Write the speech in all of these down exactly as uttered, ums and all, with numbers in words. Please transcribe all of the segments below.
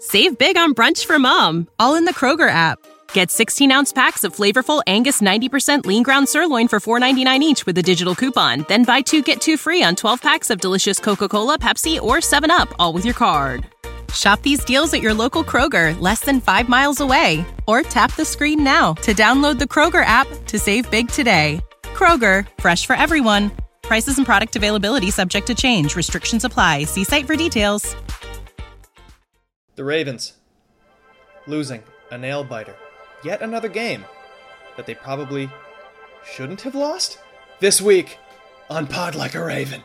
Save big on brunch for mom, all in the Kroger app. Get sixteen-ounce packs of flavorful Angus ninety percent lean ground sirloin for four ninety-nine each with a digital coupon. Then buy two, get two free on twelve packs of delicious Coca-Cola, Pepsi, or seven up, all with your card. Shop these deals at your local Kroger, less than five miles away. Or tap the screen now to download the Kroger app to save big today. Kroger, fresh for everyone. Prices and product availability subject to change. Restrictions apply. See site for details. The Ravens losing a nail-biter. Yet another game that they probably shouldn't have lost? This week on Pod Like a Raven.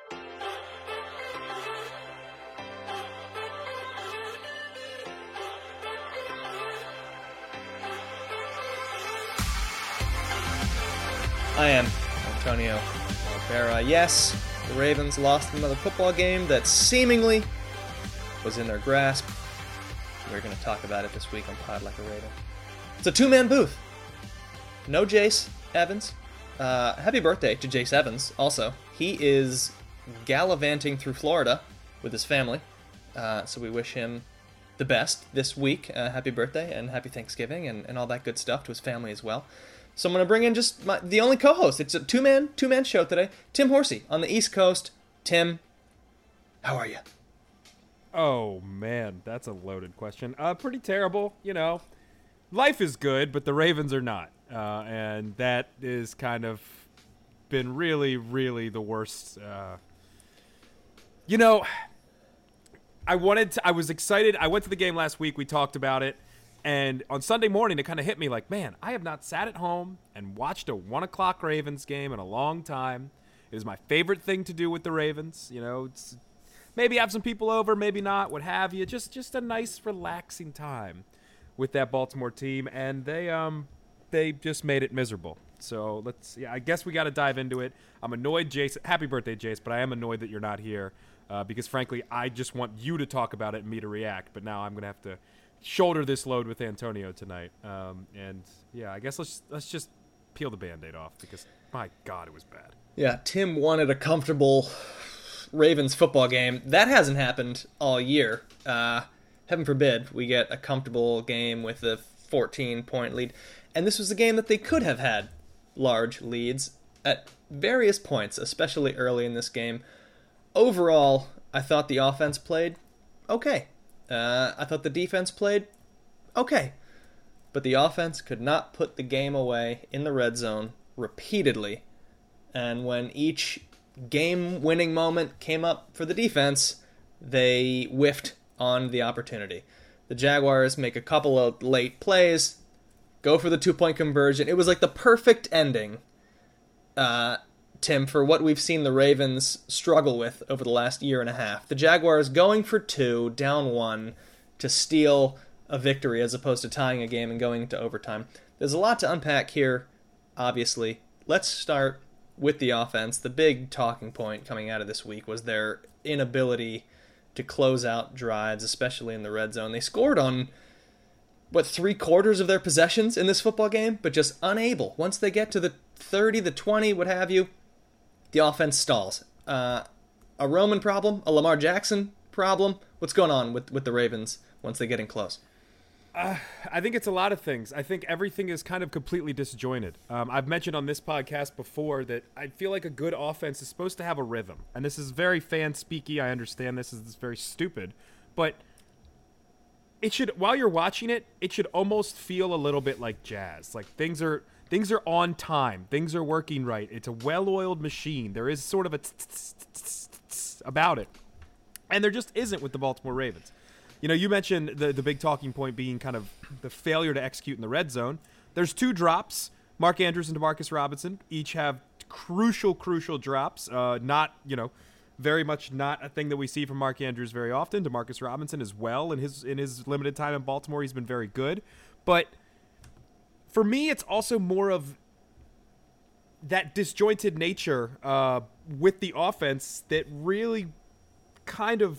I am Antonio Barbera. Yes, the Ravens lost another football game that seemingly was in their grasp. We're going to talk about it this week on Pod Like a Raven. It's a two-man booth. No Jace Evans. Uh, happy birthday to Jace Evans, also. He is gallivanting through Florida with his family, uh, so we wish him the best this week. Uh, happy birthday and happy Thanksgiving and, and all that good stuff to his family as well. So I'm going to bring in just my, the only co-host. It's a two-man, two-man show today. Tim Horsey on the East Coast. Tim, how are you? Oh, man, that's a loaded question. Uh, pretty terrible, you know. Life is good, but the Ravens are not. Uh, and that is kind of been really, really the worst. Uh, you know, I wanted to, I was excited. I went to the game last week. We talked about it. And on Sunday morning, it kind of hit me like, man, I have not sat at home and watched a one o'clock Ravens game in a long time. It is my favorite thing to do with the Ravens. You know, it's, maybe have some people over, maybe not, what have you. Just just a nice, relaxing time with that Baltimore team. And they um they just made it miserable. So let's, yeah, I guess we got to dive into it. I'm annoyed, Jace. Happy birthday, Jace, but I am annoyed that you're not here uh, because, frankly, I just want you to talk about it and me to react. But now I'm going to have to shoulder this load with Antonio tonight. Um, and, yeah, I guess let's let's just peel the Band-Aid off because, my God, it was bad. Yeah, Tim wanted a comfortable Ravens football game. That hasn't happened all year. Uh, heaven forbid we get a comfortable game with a fourteen-point lead. And this was a game that they could have had large leads at various points, especially early in this game. Overall, I thought the offense played okay. Uh, I thought the defense played okay. But the offense could not put the game away in the red zone repeatedly. And when each game-winning moment came up for the defense, they whiffed on the opportunity. The Jaguars make a couple of late plays, go for the two-point conversion. It was like the perfect ending, uh, Tim, for what we've seen the Ravens struggle with over the last year and a half. The Jaguars going for two, down one, to steal a victory as opposed to tying a game and going into overtime. There's a lot to unpack here, obviously. Let's start with the offense. The big talking point coming out of this week was their inability to close out drives, especially in the red zone. They scored on, what, three quarters of their possessions in this football game, but just unable. Once they get to the thirty, the twenty, what have you, the offense stalls. Uh, a Roman problem? A Lamar Jackson problem? What's going on with, with the Ravens once they get in close? Uh, I think it's a lot of things. I think everything is kind of completely disjointed. Um, I've mentioned on this podcast before that I feel like a good offense is supposed to have a rhythm. And this is very fan-speaky. I understand this is very stupid. But it should, while you're watching it, it should almost feel a little bit like jazz. Like things are things are on time. Things are working right. It's a well-oiled machine. There is sort of a about it. And there just isn't with the Baltimore Ravens. You know, you mentioned the, the big talking point being kind of the failure to execute in the red zone. There's two drops. Mark Andrews and Demarcus Robinson each have crucial, crucial drops. Uh, not, you know, very much not a thing that we see from Mark Andrews very often. Demarcus Robinson as well. In his, in his limited time in Baltimore, he's been very good. But for me, it's also more of that disjointed nature uh, with the offense that really kind of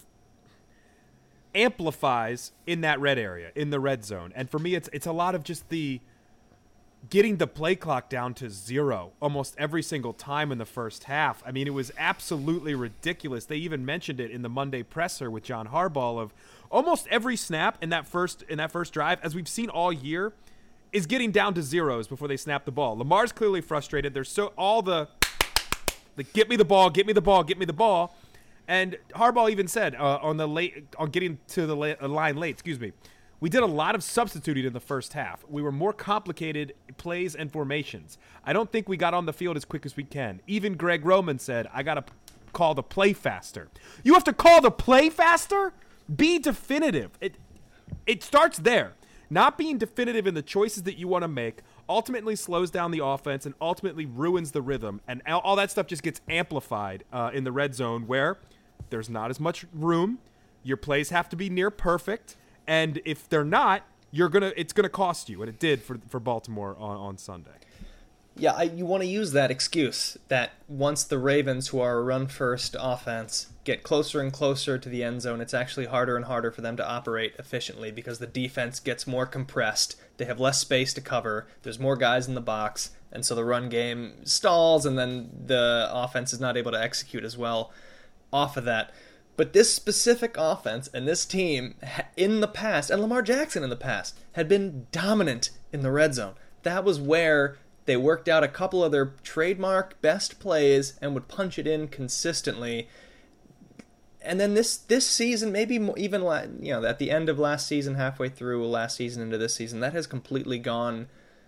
amplifies in that red area, in the red zone. And for me, it's it's a lot of just the getting the play clock down to zero almost every single time in the first half. I mean, it was absolutely ridiculous. They even mentioned it in the Monday presser with John Harbaugh of almost every snap in that first in that first drive, as we've seen all year, is getting down to zeros before they snap the ball. Lamar's clearly frustrated. There's so all the the get me the ball, get me the ball, get me the ball. And Harbaugh even said uh, on the late on getting to the la- line late, excuse me, we did a lot of substituting in the first half. We were more complicated plays and formations. I don't think we got on the field as quick as we can. Even Greg Roman said, I got to p- call the play faster. You have to call the play faster? Be definitive. It it starts there. Not being definitive in the choices that you want to make ultimately slows down the offense and ultimately ruins the rhythm. And all, all that stuff just gets amplified uh, in the red zone where there's not as much room. Your plays have to be near perfect. And if they're not, you're gonna it's gonna cost you, and it did for for Baltimore on, on Sunday. Yeah, I, you want to use that excuse that once the Ravens, who are a run-first offense, get closer and closer to the end zone, it's actually harder and harder for them to operate efficiently because the defense gets more compressed. They have less space to cover. There's more guys in the box, and so the run game stalls, and then the offense is not able to execute as well off of that. But this specific offense and this team in the past, and Lamar Jackson in the past, had been dominant in the red zone. That was where they worked out a couple of their trademark best plays and would punch it in consistently. And then this this season, maybe even you know at the end of last season, halfway through last season into this season, that has completely gone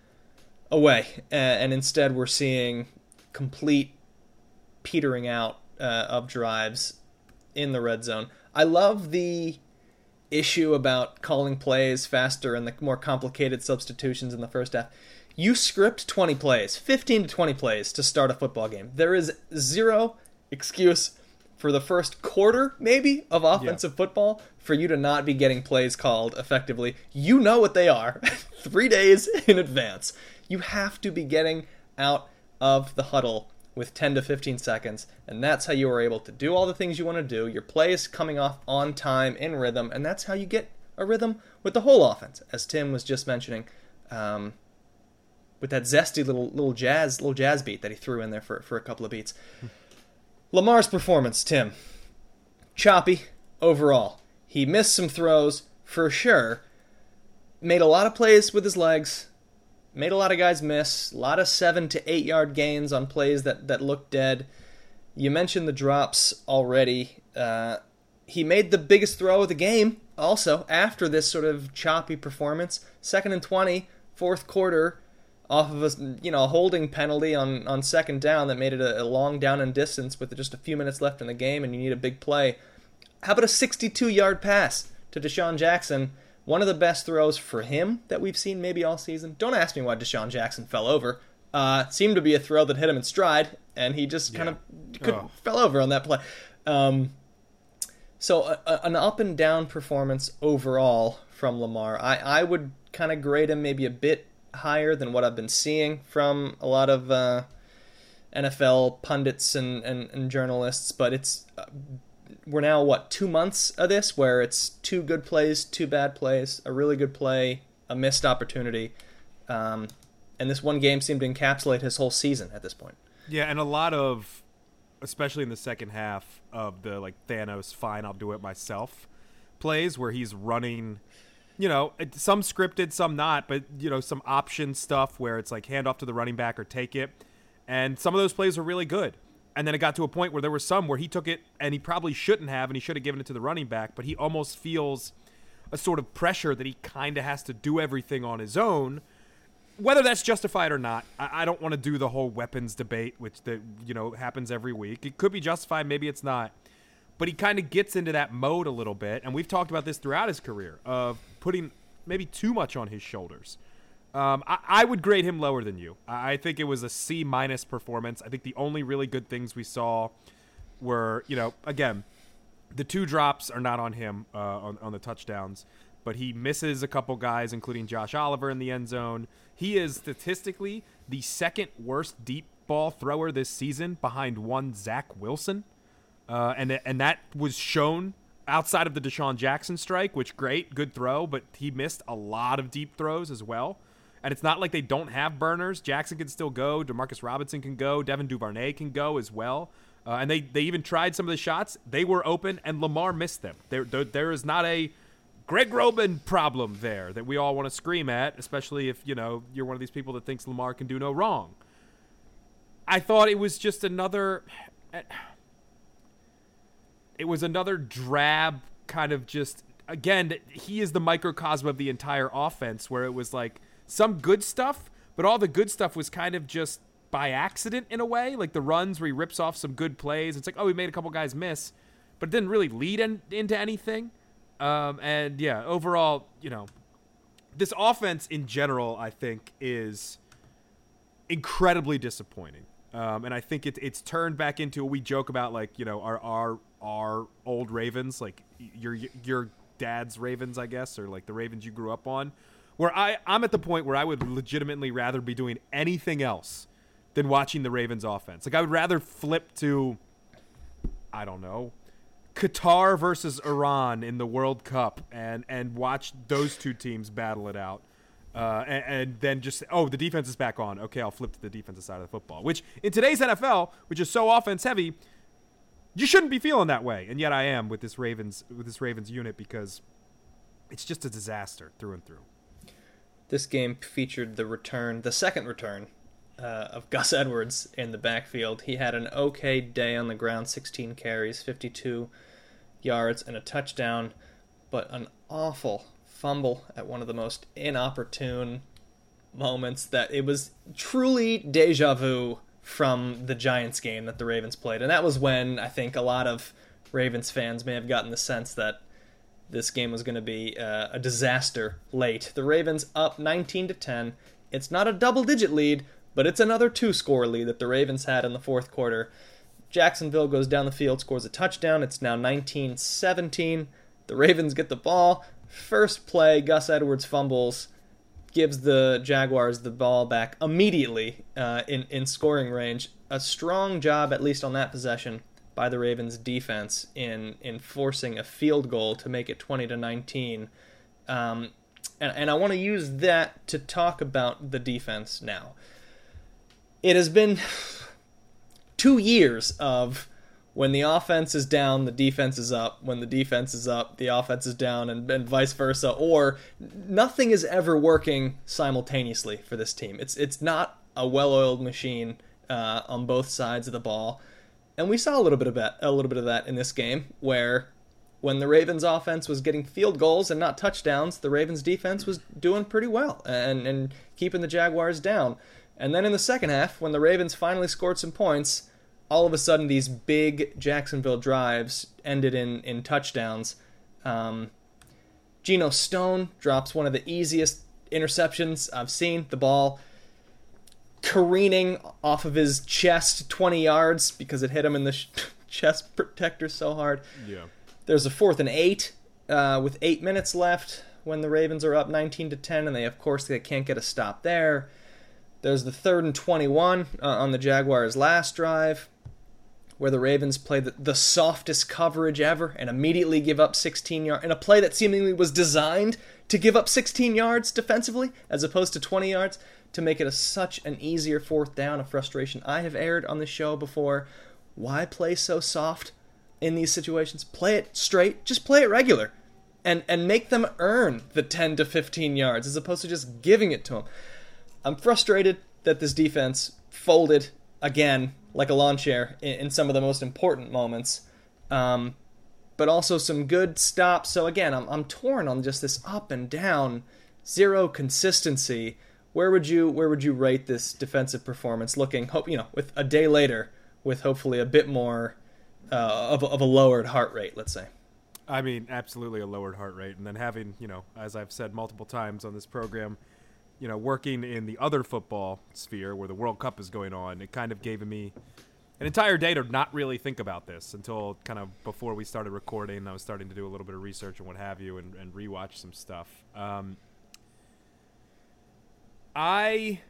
away. And instead we're seeing complete petering out uh, of drives in the red zone. I love the issue about calling plays faster and the more complicated substitutions in the first half. You script twenty plays, fifteen to twenty plays to start a football game. There is zero excuse for the first quarter, maybe, of offensive yeah. football for you to not be getting plays called effectively. You know what they are three days in advance. You have to be getting out of the huddle with ten to fifteen seconds, and that's how you are able to do all the things you want to do. Your play is coming off on time, in rhythm, and that's how you get a rhythm with the whole offense, as Tim was just mentioning, um, with that zesty little little jazz little jazz beat that he threw in there for, for a couple of beats. Lamar's performance, Tim, choppy overall. He missed some throws, for sure, made a lot of plays with his legs, made a lot of guys miss, a lot of seven to eight yard gains on plays that, that looked dead. You mentioned the drops already. Uh, he made the biggest throw of the game also after this sort of choppy performance. Second and twenty, fourth quarter, off of a you know a holding penalty on, on second down that made it a, a long down and distance with just a few minutes left in the game, and you need a big play. How about a sixty-two yard pass to Deshaun Jackson? One of the best throws for him that we've seen maybe all season. Don't ask me why Deshaun Jackson fell over. Uh, seemed to be a throw that hit him in stride, and he just kind yeah. of could, oh. fell over on that play. Um, so a, a, an up and down performance overall from Lamar. I, I would kind of grade him maybe a bit higher than what I've been seeing from a lot of uh, N F L pundits and, and, and journalists, but it's... Uh, We're now, what, two months of this, where it's two good plays, two bad plays, a really good play, a missed opportunity. Um, and this one game seemed to encapsulate his whole season at this point. Yeah, and a lot of, especially in the second half of the, like, Thanos, fine, I'll do it myself plays, where he's running, you know, some scripted, some not, but, you know, some option stuff where it's like hand off to the running back or take it. And some of those plays are really good. And then it got to a point where there were some where he took it and he probably shouldn't have, and he should have given it to the running back, but he almost feels a sort of pressure that he kind of has to do everything on his own. Whether that's justified or not, I, I don't want to do the whole weapons debate, which the, you know happens every week. It could be justified, maybe it's not. But he kind of gets into that mode a little bit, and we've talked about this throughout his career, of putting maybe too much on his shoulders. Um, I, I would grade him lower than you. I, I think it was a C minus performance. I think the only really good things we saw were, you know, again, the two drops are not on him uh, on, on the touchdowns, but he misses a couple guys, including Josh Oliver in the end zone. He is statistically the second worst deep ball thrower this season, behind one Zach Wilson. Uh, and, and that was shown outside of the Deshaun Jackson strike, which great, good throw, but he missed a lot of deep throws as well. And it's not like they don't have burners. Jackson can still go. Demarcus Robinson can go. Devin Duvernay can go as well. Uh, and they, they even tried some of the shots. They were open, and Lamar missed them. There, there, there is not a Greg Roman problem there that we all want to scream at, especially if, you know, you're one of these people that thinks Lamar can do no wrong. I thought it was just another – it was another drab kind of just – again, he is the microcosm of the entire offense where it was like some good stuff, but all the good stuff was kind of just by accident in a way. Like the runs where he rips off some good plays. It's like, oh, he made a couple guys miss, but it didn't really lead in, into anything. Um, and, yeah, overall, you know, this offense in general, I think, is incredibly disappointing. Um, and I think it, it's turned back into what we joke about, like, you know, our our our old Ravens, like your your dad's Ravens, I guess, or like the Ravens you grew up on, where I, I'm at the point where I would legitimately rather be doing anything else than watching the Ravens offense. Like I would rather flip to, I don't know, Qatar versus Iran in the World Cup and, and watch those two teams battle it out. Uh, and, and then just, oh, the defense is back on. Okay, I'll flip to the defensive side of the football, which in today's N F L, which is so offense heavy, you shouldn't be feeling that way. And yet I am with this Ravens, with this Ravens unit because it's just a disaster through and through. This game featured the return, the second return uh, of Gus Edwards in the backfield. He had an okay day on the ground, sixteen carries, fifty-two yards, and a touchdown, but an awful fumble at one of the most inopportune moments that it was truly deja vu from the Giants game that the Ravens played. And that was when I think a lot of Ravens fans may have gotten the sense that this game was going to be uh, a disaster late. The Ravens up nineteen to ten. It's not a double-digit lead, but it's another two-score lead that the Ravens had in the fourth quarter. Jacksonville goes down the field, scores a touchdown. It's now nineteen seventeen. The Ravens get the ball. First play, Gus Edwards fumbles, gives the Jaguars the ball back immediately uh, in, in scoring range. A strong job, at least on that possession, by the Ravens defense in in forcing a field goal to make it twenty to nineteen. Um, and, and I want to use that to talk about the defense now. It has been two years of when the offense is down, the defense is up. When the defense is up, the offense is down, and, and vice versa. Or nothing is ever working simultaneously for this team. It's it's not a well-oiled machine uh, on both sides of the ball. And we saw a little bit of that, a little bit of that in this game, where when the Ravens offense was getting field goals and not touchdowns, the Ravens defense was doing pretty well and, and keeping the Jaguars down. And then in the second half, when the Ravens finally scored some points, all of a sudden these big Jacksonville drives ended in, in touchdowns. Um, Geno Stone drops one of the easiest interceptions I've seen. The ball careening off of his chest twenty yards because it hit him in the sh- chest protector so hard. Yeah. There's a fourth and eight uh, with eight minutes left when the Ravens are up nineteen to ten, and they, of course, they can't get a stop there. There's the third and twenty-one uh, on the Jaguars' last drive, where the Ravens play the, the softest coverage ever and immediately give up sixteen yards in a play that seemingly was designed to give up sixteen yards defensively as opposed to twenty yards to make it a, such an easier fourth down, a frustration I have aired on the show before. Why play so soft in these situations? Play it straight. Just play it regular and, and make them earn the ten to fifteen yards as opposed to just giving it to them. I'm frustrated that this defense folded again like a lawn chair in, in some of the most important moments, um, but also some good stops. So again, I'm I'm torn on just this up and down, zero consistency. Where would you where would you rate this defensive performance? Looking, hope you know, with a day later, with hopefully a bit more uh, of a, of a lowered heart rate, let's say. I mean, absolutely a lowered heart rate, and then having, you know, as I've said multiple times on this program, you know, working in the other football sphere where the World Cup is going on, it kind of gave me an entire day to not really think about this until kind of before we started recording. I was starting to do a little bit of research and what have you and, and rewatch some stuff. Um, I,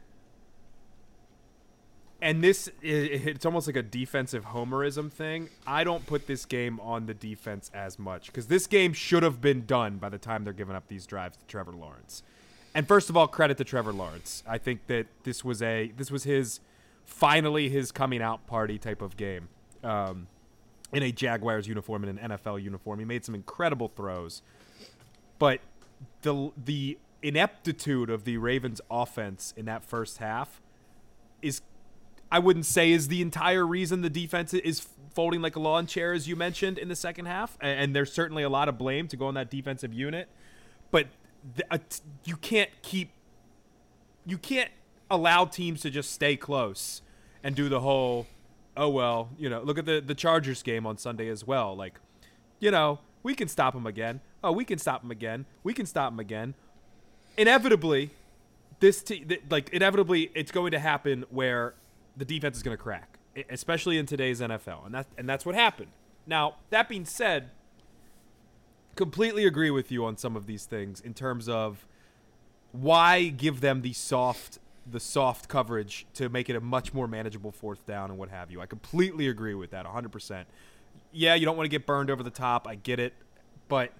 and this, it's almost like a defensive homerism thing. I don't put this game on the defense as much because this game should have been done by the time they're giving up these drives to Trevor Lawrence. And first of all, credit to Trevor Lawrence. I think that this was a this was his finally his coming out party type of game. Um, in a Jaguars uniform and an N F L uniform, he made some incredible throws. But the the ineptitude of the Ravens offense in that first half is, I wouldn't say is the entire reason the defense is folding like a lawn chair, as you mentioned, in the second half. And there's certainly a lot of blame to go on that defensive unit. But the, uh, you can't keep, you can't allow teams to just stay close and do the whole, oh, well, you know, look at the, the Chargers game on Sunday as well. Like, you know, we can stop them again. Oh, we can stop them again. We can stop them again. Inevitably, this te- th- like inevitably, it's going to happen where the defense is going to crack, especially in today's N F L, and that's and that's what happened. Now, that being said, completely agree with you on some of these things in terms of why give them the soft the soft coverage to make it a much more manageable fourth down and what have you. I completely agree with that one hundred percent. Yeah, you don't want to get burned over the top. I get it. But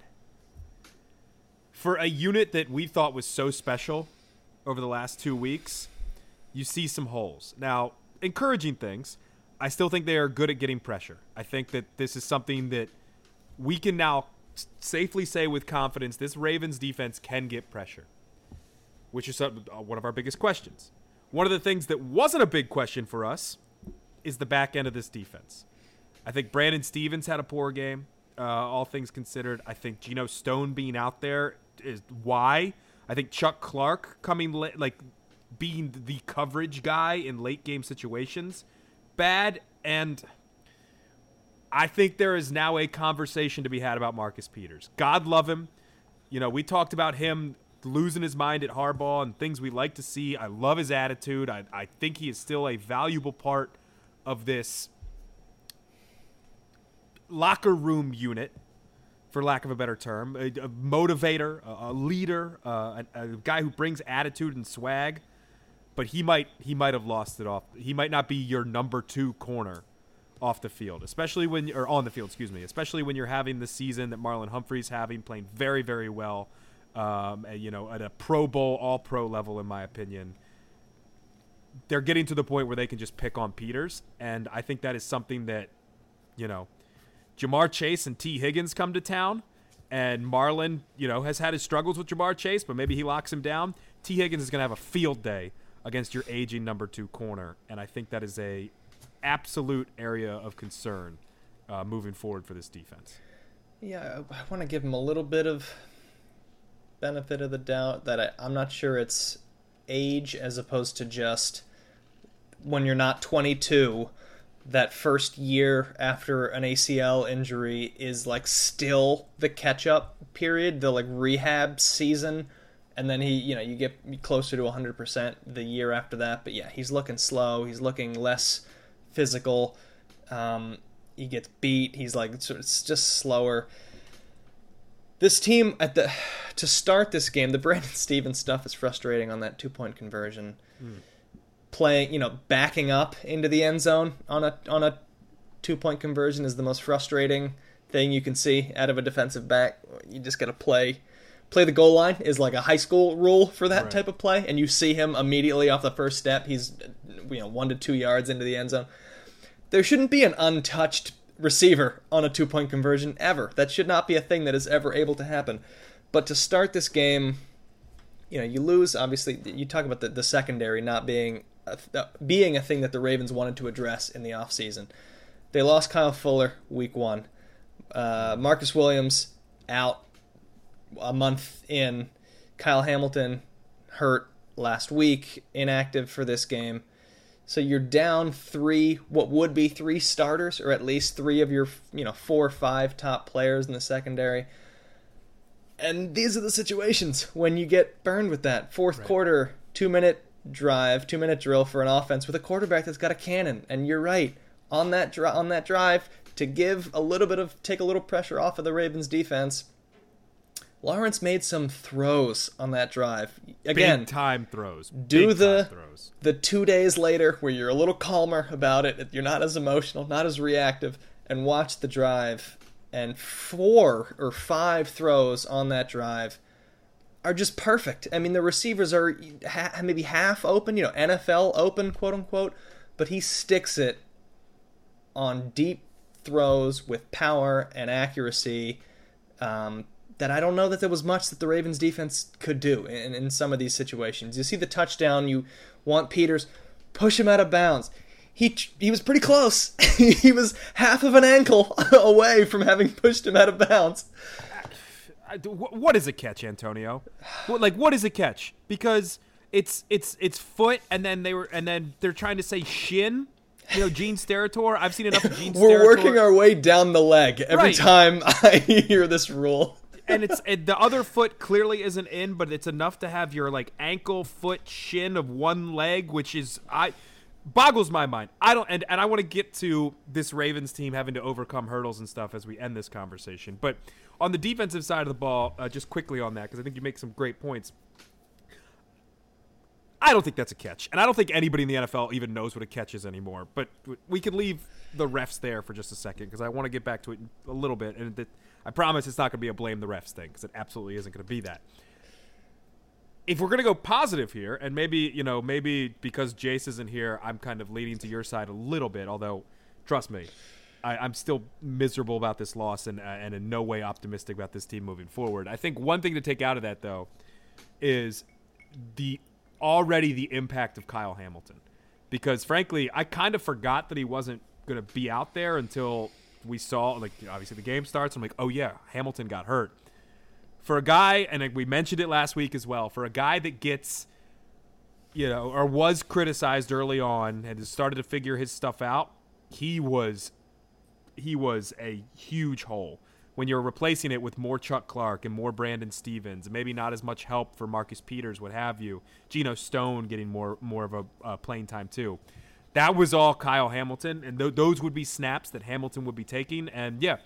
for a unit that we thought was so special over the last two weeks, you see some holes. Now, encouraging things, I still think they are good at getting pressure. I think that this is something that we can now safely say with confidence this Ravens defense can get pressure, which is one of our biggest questions. One of the things that wasn't a big question for us is the back end of this defense. I think Brandon Stevens had a poor game, uh, all things considered. I think Geno Stone being out there is why. I think Chuck Clark coming la- like being the coverage guy in late game situations, bad. And I think there is now a conversation to be had about Marcus Peters. God love him. You know, we talked about him losing his mind at Harbaugh and things we like to see. I love his attitude. I, I think he is still a valuable part of this locker room unit, for lack of a better term, a, a motivator, a, a leader, uh, a, a guy who brings attitude and swag. But he might he might have lost it off. He might not be your number two corner off the field, especially when or on the field, excuse me, especially when you're having the season that Marlon Humphrey's having, playing very, very well, um, and, you know, at a Pro Bowl, all-pro level, in my opinion. They're getting to the point where they can just pick on Peters, and I think that is something that, you know, Jamar Chase and T. Higgins come to town, and Marlon, you know, has had his struggles with Jamar Chase, but maybe he locks him down. T. Higgins is going to have a field day against your aging number two corner, and I think that is a absolute area of concern uh, moving forward for this defense. Yeah, I want to give him a little bit of benefit of the doubt that I, I'm not sure it's age as opposed to just when you're not twenty-two, that first year after an A C L injury is like still the catch-up period, the like rehab season. And then he, you know, you get closer to one hundred percent the year after that. But yeah, he's looking slow. He's looking less physical. Um, he gets beat. He's like, it's just slower. This team, at the to start this game, the Brandon Stevens stuff is frustrating on that two-point conversion. Mm. Playing, you know, backing up into the end zone on a on a two-point conversion is the most frustrating thing you can see out of a defensive back. You just got to play. Play the goal line is like a high school rule for that right. type of play, and you see him immediately off the first step. He's, you know, one to two yards into the end zone. There shouldn't be an untouched receiver on a two-point conversion ever. That should not be a thing that is ever able to happen. But to start this game, you know, you lose. Obviously, you talk about the, the secondary not being a, uh, being a thing that the Ravens wanted to address in the offseason. They lost Kyle Fuller week one. Uh, Marcus Williams out. A month in, Kyle Hamilton hurt last week, inactive for this game. So you're down three, what would be three starters, or at least three of your, you know, four or five top players in the secondary. And these are the situations when you get burned with that. Fourth right. quarter, two-minute drive, two-minute drill for an offense with a quarterback that's got a cannon. And you're right, on that dri- on that drive, to give a little bit of, take a little pressure off of the Ravens defense, Lawrence made some throws on that drive. Again, big time throws. Do big the time throws. the two days later where you're a little calmer about it, you're not as emotional, not as reactive, and watch the drive. And four or five throws on that drive are just perfect. I mean, the receivers are ha- maybe half open, you know, N F L open, quote unquote, but he sticks it on deep throws with power and accuracy um, that I don't know that there was much that the Ravens defense could do in, in some of these situations. You see the touchdown, you want Peters, push him out of bounds. He he was pretty close. He was half of an ankle away from having pushed him out of bounds. What is a catch, Antonio? Like, what is a catch? Because it's it's it's foot, and then they were, and then they're trying to say shin. You know, Gene Steratore. I've seen enough of Gene Steratore. We're working our way down the leg every right. time I hear this rule. And it's it, the other foot clearly isn't in, but it's enough to have your like ankle, foot, shin of one leg, which is I boggles my mind. I don't, and, and I want to get to this Ravens team having to overcome hurdles and stuff as we end this conversation. But on the defensive side of the ball, uh, just quickly on that, because I think you make some great points. I don't think that's a catch, and I don't think anybody in the N F L even knows what a catch is anymore. But we can leave the refs there for just a second, because I want to get back to it a little bit, and it, I promise it's not going to be a blame the refs thing, because it absolutely isn't going to be that. If we're going to go positive here, and maybe, you know, maybe because Jace isn't here, I'm kind of leaning to your side a little bit, although, trust me, I, I'm still miserable about this loss and, uh, and in no way optimistic about this team moving forward. I think one thing to take out of that, though, is the already the impact of Kyle Hamilton. Because, frankly, I kind of forgot that he wasn't going to be out there until we saw, like, obviously the game starts. I'm like, oh, yeah, Hamilton got hurt. For a guy, and we mentioned it last week as well, for a guy that gets, you know, or was criticized early on and has started to figure his stuff out, he was he was a huge hole. When you're replacing it with more Chuck Clark and more Brandon Stevens, maybe not as much help for Marcus Peters, what have you, Geno Stone getting more more of a uh, playing time too. That was all Kyle Hamilton, and th- those would be snaps that Hamilton would be taking. And, yeah,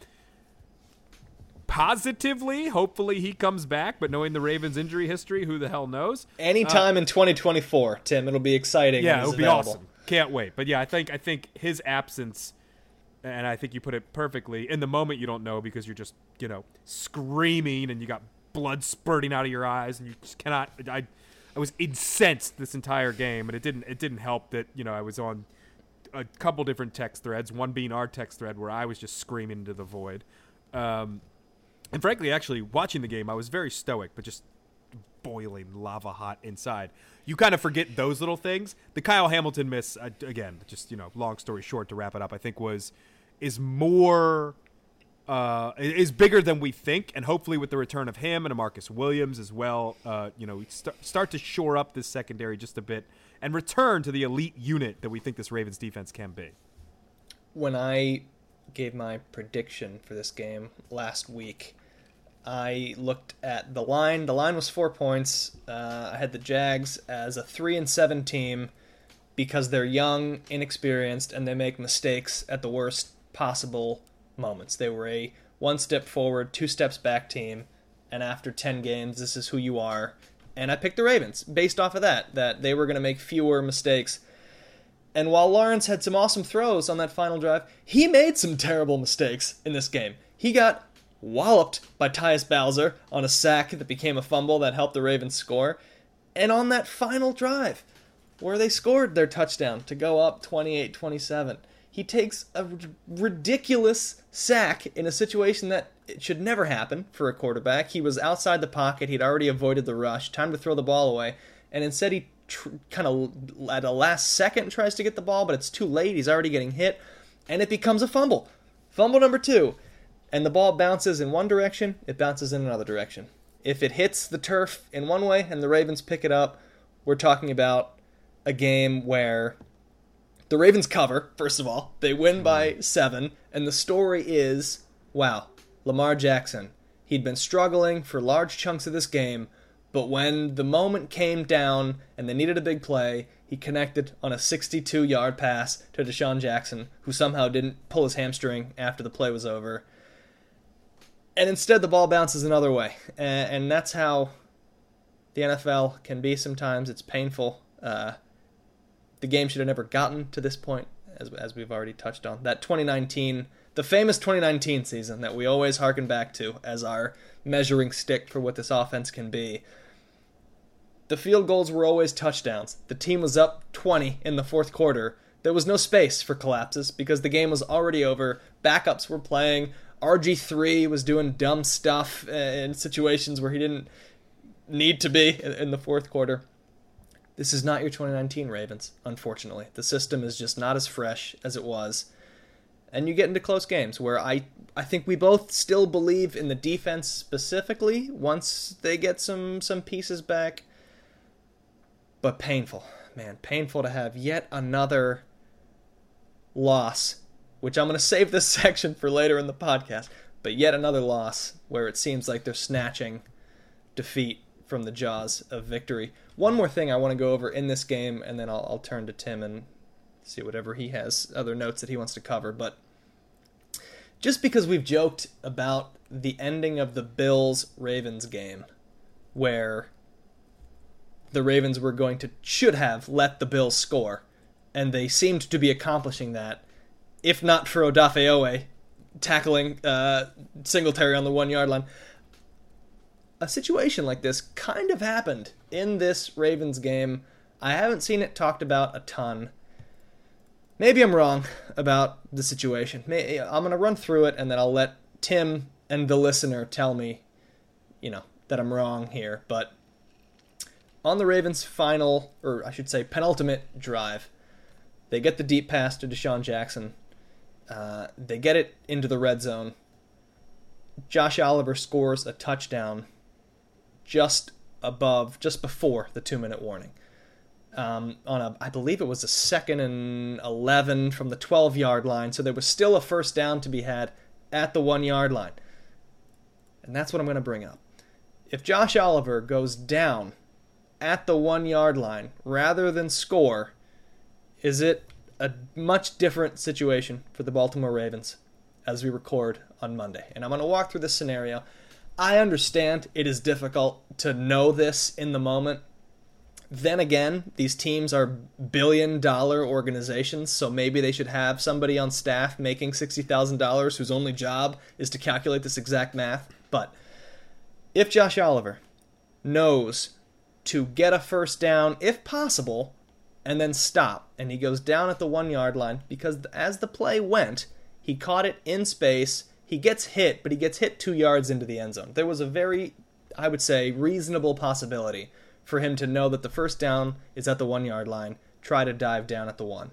positively, hopefully he comes back, but knowing the Ravens' injury history, who the hell knows? Anytime uh, in twenty twenty-four, Tim, it'll be exciting. Yeah, it'll be available. awesome. Can't wait. But, yeah, I think I think his absence, and I think you put it perfectly, in the moment you don't know because you're just, you know, screaming and you got blood spurting out of your eyes and you just cannot – I I was incensed this entire game, and it didn't it didn't help that, you know, I was on a couple different text threads, one being our text thread where I was just screaming into the void. Um And frankly, actually, watching the game, I was very stoic, but just boiling lava hot inside. You kind of forget those little things. The Kyle Hamilton miss, uh, again, just, you know, long story short to wrap it up, I think was is more uh, is bigger than we think, and hopefully with the return of him and a Marcus Williams as well, uh, you know, we st- start to shore up this secondary just a bit and return to the elite unit that we think this Ravens defense can be. When I gave my prediction for this game last week, I looked at the line. The line was four points. Uh, I had the Jags as a three and seven team because they're young, inexperienced, and they make mistakes at the worst possible moments. They were a one step forward, two steps back team, and after ten games, this is who you are. And I picked the Ravens based off of that, that they were going to make fewer mistakes. And while Lawrence had some awesome throws on that final drive, he made some terrible mistakes in this game. He got walloped by Tyus Bowser on a sack that became a fumble that helped the Ravens score. And on that final drive, where they scored their touchdown to go up twenty-eight twenty-seven, he takes a r- ridiculous sack in a situation that it should never happen for a quarterback. He was outside the pocket. He'd already avoided the rush. Time to throw the ball away. And instead he tr- kind of at a last second tries to get the ball, but it's too late. He's already getting hit. And it becomes a fumble. Fumble number two. And the ball bounces in one direction, it bounces in another direction. If it hits the turf in one way and the Ravens pick it up, we're talking about a game where the Ravens cover, first of all. They win by seven, and the story is, wow, Lamar Jackson. He'd been struggling for large chunks of this game, but when the moment came down and they needed a big play, he connected on a sixty-two-yard pass to Deshaun Jackson, who somehow didn't pull his hamstring after the play was over. And instead, the ball bounces another way. And that's how the N F L can be sometimes. It's painful. Uh, the game should have never gotten to this point, as as we've already touched on. That twenty nineteen, the famous twenty nineteen season that we always harken back to as our measuring stick for what this offense can be. The field goals were always touchdowns. The team was up twenty in the fourth quarter. There was no space for collapses because the game was already over. Backups were playing. R G three was doing dumb stuff in situations where he didn't need to be in the fourth quarter. This is not your twenty nineteen Ravens, unfortunately. The system is just not as fresh as it was. And you get into close games where I, I think we both still believe in the defense specifically once they get some, some pieces back. But painful, man, painful to have yet another loss, which I'm going to save this section for later in the podcast, but yet another loss where it seems like they're snatching defeat from the jaws of victory. One more thing I want to go over in this game, and then I'll, I'll turn to Tim and see whatever he has, other notes that he wants to cover. But just because we've joked about the ending of the Bills-Ravens game, where the Ravens were going to, should have let the Bills score, and they seemed to be accomplishing that, if not for Odafe Oweh tackling uh, Singletary on the one-yard line. A situation like this kind of happened in this Ravens game. I haven't seen it talked about a ton. Maybe I'm wrong about the situation. Maybe, I'm going to run through it, and then I'll let Tim and the listener tell me, you know, that I'm wrong here. But on the Ravens' final, or I should say penultimate drive, they get the deep pass to Deshaun Jackson. Uh, they get it into the red zone. Josh Oliver scores a touchdown just above, just before the two-minute warning. Um, on a, I believe it was a second and eleven from the twelve-yard line, so there was still a first down to be had at the one-yard line. And that's what I'm going to bring up. If Josh Oliver goes down at the one-yard line rather than score, is it a much different situation for the Baltimore Ravens as we record on Monday? And I'm going to walk through this scenario. I understand it is difficult to know this in the moment. Then again, these teams are billion-dollar organizations, so maybe they should have somebody on staff making sixty thousand dollars whose only job is to calculate this exact math. But if Josh Oliver knows to get a first down, if possible, and then stop, and he goes down at the one-yard line, because as the play went, he caught it in space, he gets hit, but he gets hit two yards into the end zone. There was a very, I would say, reasonable possibility for him to know that the first down is at the one-yard line, try to dive down at the one.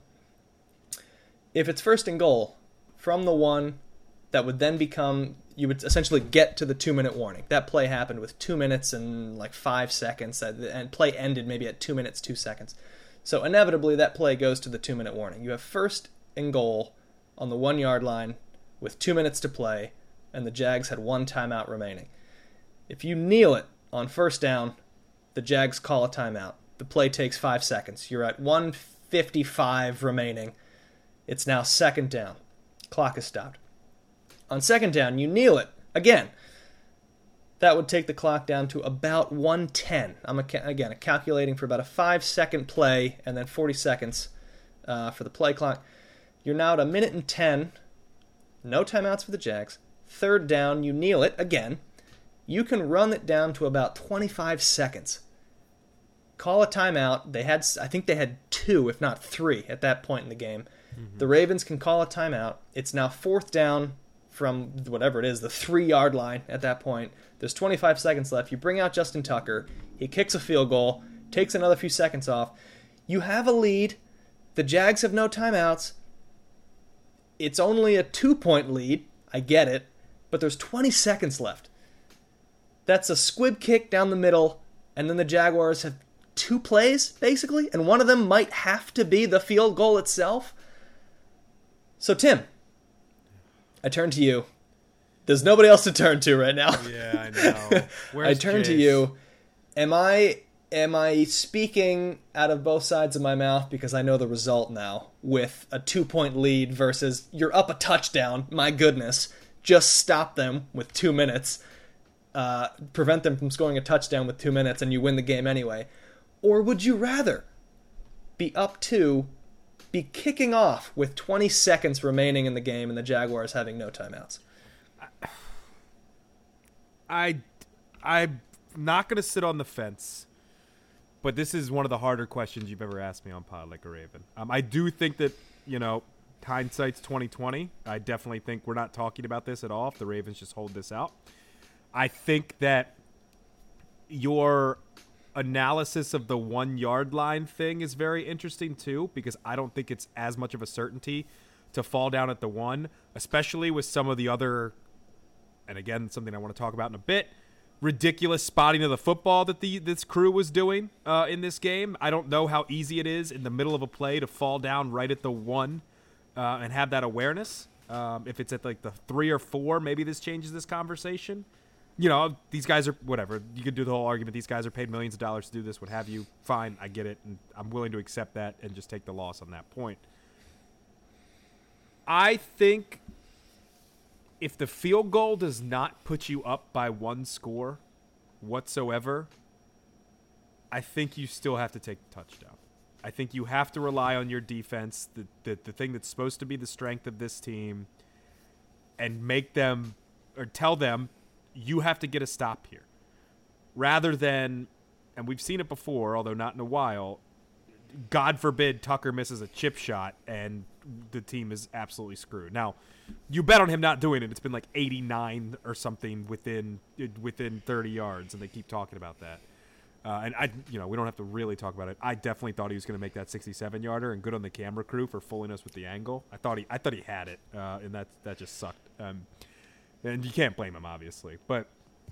If it's first and goal from the one, that would then become, you would essentially get to the two-minute warning. That play happened with two minutes and like five seconds, and play ended maybe at two minutes, two seconds. So inevitably, that play goes to the two-minute warning. You have first and goal on the one-yard line with two minutes to play, and the Jags had one timeout remaining. If you kneel it on first down, the Jags call a timeout. The play takes five seconds. You're at one fifty-five remaining. It's now second down. Clock is stopped. On second down, you kneel it again. That would take the clock down to about one ten. I'm, again, calculating for about a five-second play and then forty seconds uh, for the play clock. You're now at a minute and ten. No timeouts for the Jags. Third down, you kneel it again. You can run it down to about twenty-five seconds. Call a timeout. They had, I think they had two, if not three, at that point in the game. Mm-hmm. The Ravens can call a timeout. It's now fourth down from whatever it is, the three-yard line at that point. There's twenty-five seconds left. You bring out Justin Tucker. He kicks a field goal, takes another few seconds off. You have a lead. The Jags have no timeouts. It's only a two-point lead. I get it. But there's twenty seconds left. That's a squib kick down the middle, and then the Jaguars have two plays, basically, and one of them might have to be the field goal itself. So, Tim, I turn to you. There's nobody else to turn to right now. Yeah, I know. Where's I turn Jace? to you. Am I am I speaking out of both sides of my mouth because I know the result now with a two-point lead versus you're up a touchdown, my goodness, just stop them with two minutes, uh, prevent them from scoring a touchdown with two minutes, and you win the game anyway? Or would you rather be up two, be kicking off with twenty seconds remaining in the game and the Jaguars having no timeouts? I, I'm not going to sit on the fence but this is one of the harder questions you've ever asked me on Pod Like a Raven. Um, I do think that, you know, hindsight's twenty twenty. I definitely think we're not talking about this at all if the Ravens just hold this out. I think that your analysis of the one-yard line thing is very interesting too, because I don't think it's as much of a certainty to fall down at the one, especially with some of the other, and again, something I want to talk about in a bit, ridiculous spotting of the football that the this crew was doing uh, in this game. I don't know how easy it is in the middle of a play to fall down right at the one uh, and have that awareness. Um, if it's at like the three or four, maybe this changes this conversation. You know, these guys are, whatever, you could do the whole argument, these guys are paid millions of dollars to do this, what have you. Fine, I get it, and I'm willing to accept that and just take the loss on that point. I think if the field goal does not put you up by one score whatsoever, I think you still have to take the touchdown. I think you have to rely on your defense, the, the, the thing that's supposed to be the strength of this team, and make them, or tell them, you have to get a stop here. Rather than, and we've seen it before, although not in a while, God forbid Tucker misses a chip shot and the team is absolutely screwed. Now, you bet on him not doing it. It's been like eighty-nine or something within within thirty yards, and they keep talking about that. Uh, and I, you know, we don't have to really talk about it. I definitely thought he was going to make that sixty-seven yarder, and good on the camera crew for fooling us with the angle. I thought he, I thought he had it, uh, and that that just sucked. Um, and you can't blame him, obviously, but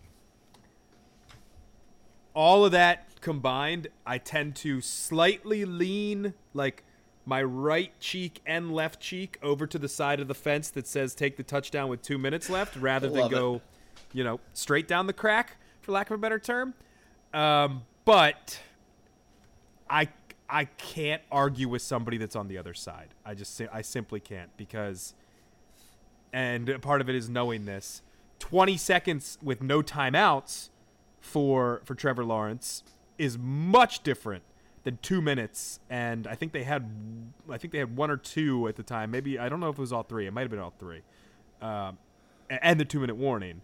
all of that combined, I tend to slightly lean like my right cheek and left cheek over to the side of the fence that says take the touchdown with two minutes left rather than go, it. you know, straight down the crack, for lack of a better term. Um, but I I can't argue with somebody that's on the other side. I just I simply can't, because, and part of it is knowing this, twenty seconds with no timeouts for for Trevor Lawrence is much different than two minutes, and I think they had I think they had one or two at the time. Maybe, I don't know if it was all three. It might have been all three, um, and the two minute warning.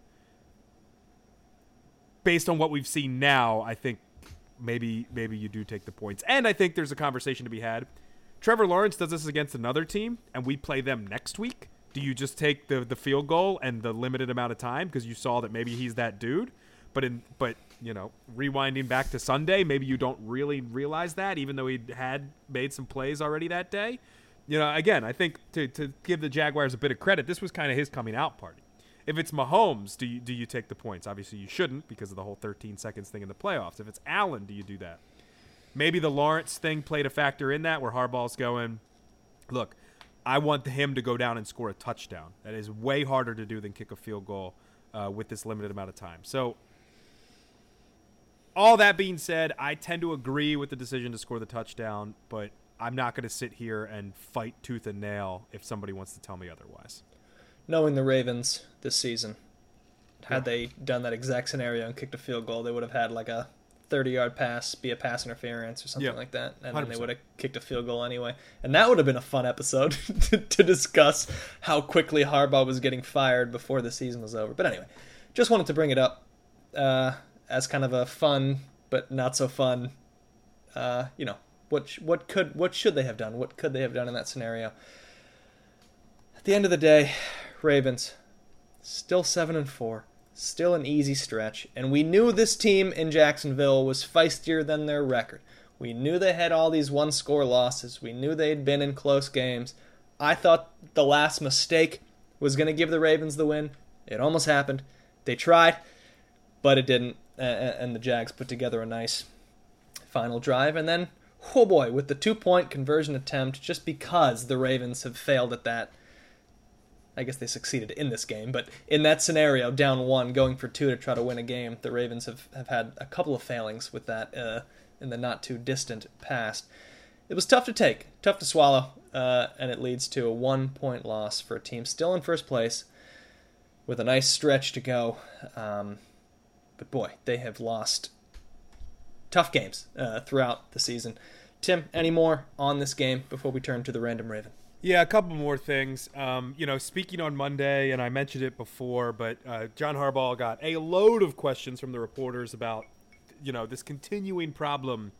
Based on what we've seen now, I think maybe maybe you do take the points, and I think there's a conversation to be had. Trevor Lawrence does this against another team, and we play them next week. Do you just take the the field goal and the limited amount of time because you saw that maybe he's that dude? But in but you know, rewinding back to Sunday, maybe you don't really realize that, even though he had made some plays already that day. You know, again, I think to to give the Jaguars a bit of credit, this was kind of his coming out party. If it's Mahomes, do you do you take the points? Obviously, you shouldn't because of the whole thirteen seconds thing in the playoffs. If it's Allen, do you do that? Maybe the Lawrence thing played a factor in that, where Harbaugh's going, look, I want him to go down and score a touchdown. That is way harder to do than kick a field goal uh, with this limited amount of time. So, all that being said, I tend to agree with the decision to score the touchdown, but I'm not going to sit here and fight tooth and nail if somebody wants to tell me otherwise. Knowing the Ravens this season, had they done that exact scenario and kicked a field goal, they would have had like a thirty-yard pass, be a pass interference or something yep. like that, and one hundred percent. then they would have kicked a field goal anyway. And that would have been a fun episode to, to discuss how quickly Harbaugh was getting fired before the season was over. But anyway, just wanted to bring it up uh, as kind of a fun but not so fun, uh, you know, what what could what should they have done? What could they have done in that scenario? At the end of the day, Ravens still seven and four. Still an easy stretch, and we knew this team in Jacksonville was feistier than their record. We knew they had all these one-score losses. We knew they'd been in close games. I thought the last mistake was going to give the Ravens the win. It almost happened. They tried, but it didn't, and the Jags put together a nice final drive, and then, oh boy, with the two-point conversion attempt, just because the Ravens have failed at that, I guess they succeeded in this game, but in that scenario, down one, going for two to try to win a game, the Ravens have, have had a couple of failings with that uh, in the not-too-distant past. It was tough to take, tough to swallow, uh, and it leads to a one-point loss for a team still in first place with a nice stretch to go. Um, but boy, they have lost tough games uh, throughout the season. Tim, any more on this game before we turn to the Random Raven? Yeah, a couple more things. Um, you know, speaking on Monday, and I mentioned it before, but uh, John Harbaugh got a load of questions from the reporters about, you know, this continuing problem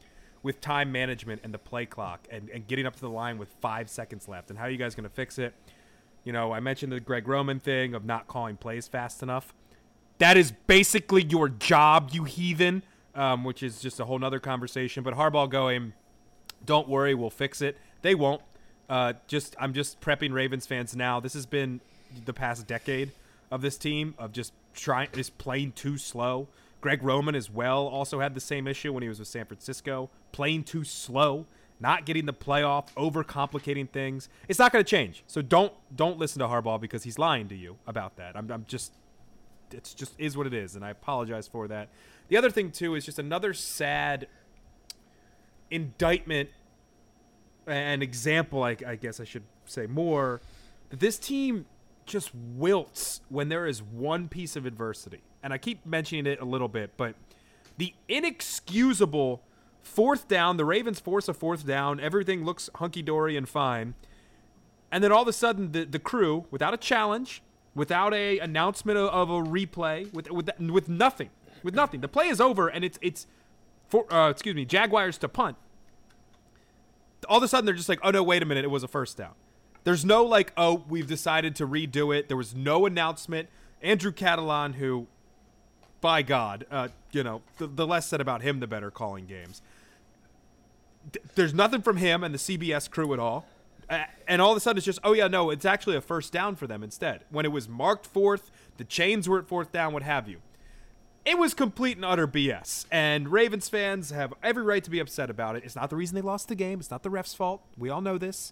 with time management and the play clock and, and getting up to the line with five seconds left. And how are you guys going to fix it? You know, I mentioned the Greg Roman thing of not calling plays fast enough. That is basically your job, you heathen, um, which is just a whole nother conversation. But Harbaugh going, don't worry, we'll fix it. They won't. Uh, just I'm just prepping Ravens fans now. This has been the past decade of this team of just trying, just playing too slow. Greg Roman as well also had the same issue when he was with San Francisco, playing too slow, not getting the playoff, overcomplicating things. It's not going to change. So don't don't listen to Harbaugh because he's lying to you about that. I'm, I'm just, it's just is what it is, and I apologize for that. The other thing too is just another sad indictment. An example, I, I guess I should say more, that this team just wilts when there is one piece of adversity. And I keep mentioning it a little bit, but the inexcusable fourth down, the Ravens force a fourth down, everything looks hunky-dory and fine, and then all of a sudden the, the crew, without a challenge, without a announcement of, of a replay, with with with nothing, with nothing, the play is over, and it's, it's for, uh, excuse me, Jaguars to punt. All of a sudden, they're just like, oh, no, wait a minute, it was a first down. There's no, like, oh, we've decided to redo it. There was no announcement. Andrew Catalan, who, by God, uh, you know, the, the less said about him, the better calling games. D- there's nothing from him and the C B S crew at all. Uh, and all of a sudden, it's just, oh, yeah, no, it's actually a first down for them instead. When it was marked fourth, the chains were at fourth down, what have you. It was complete and utter B S, and Ravens fans have every right to be upset about it. It's not the reason they lost the game. It's not the ref's fault. We all know this.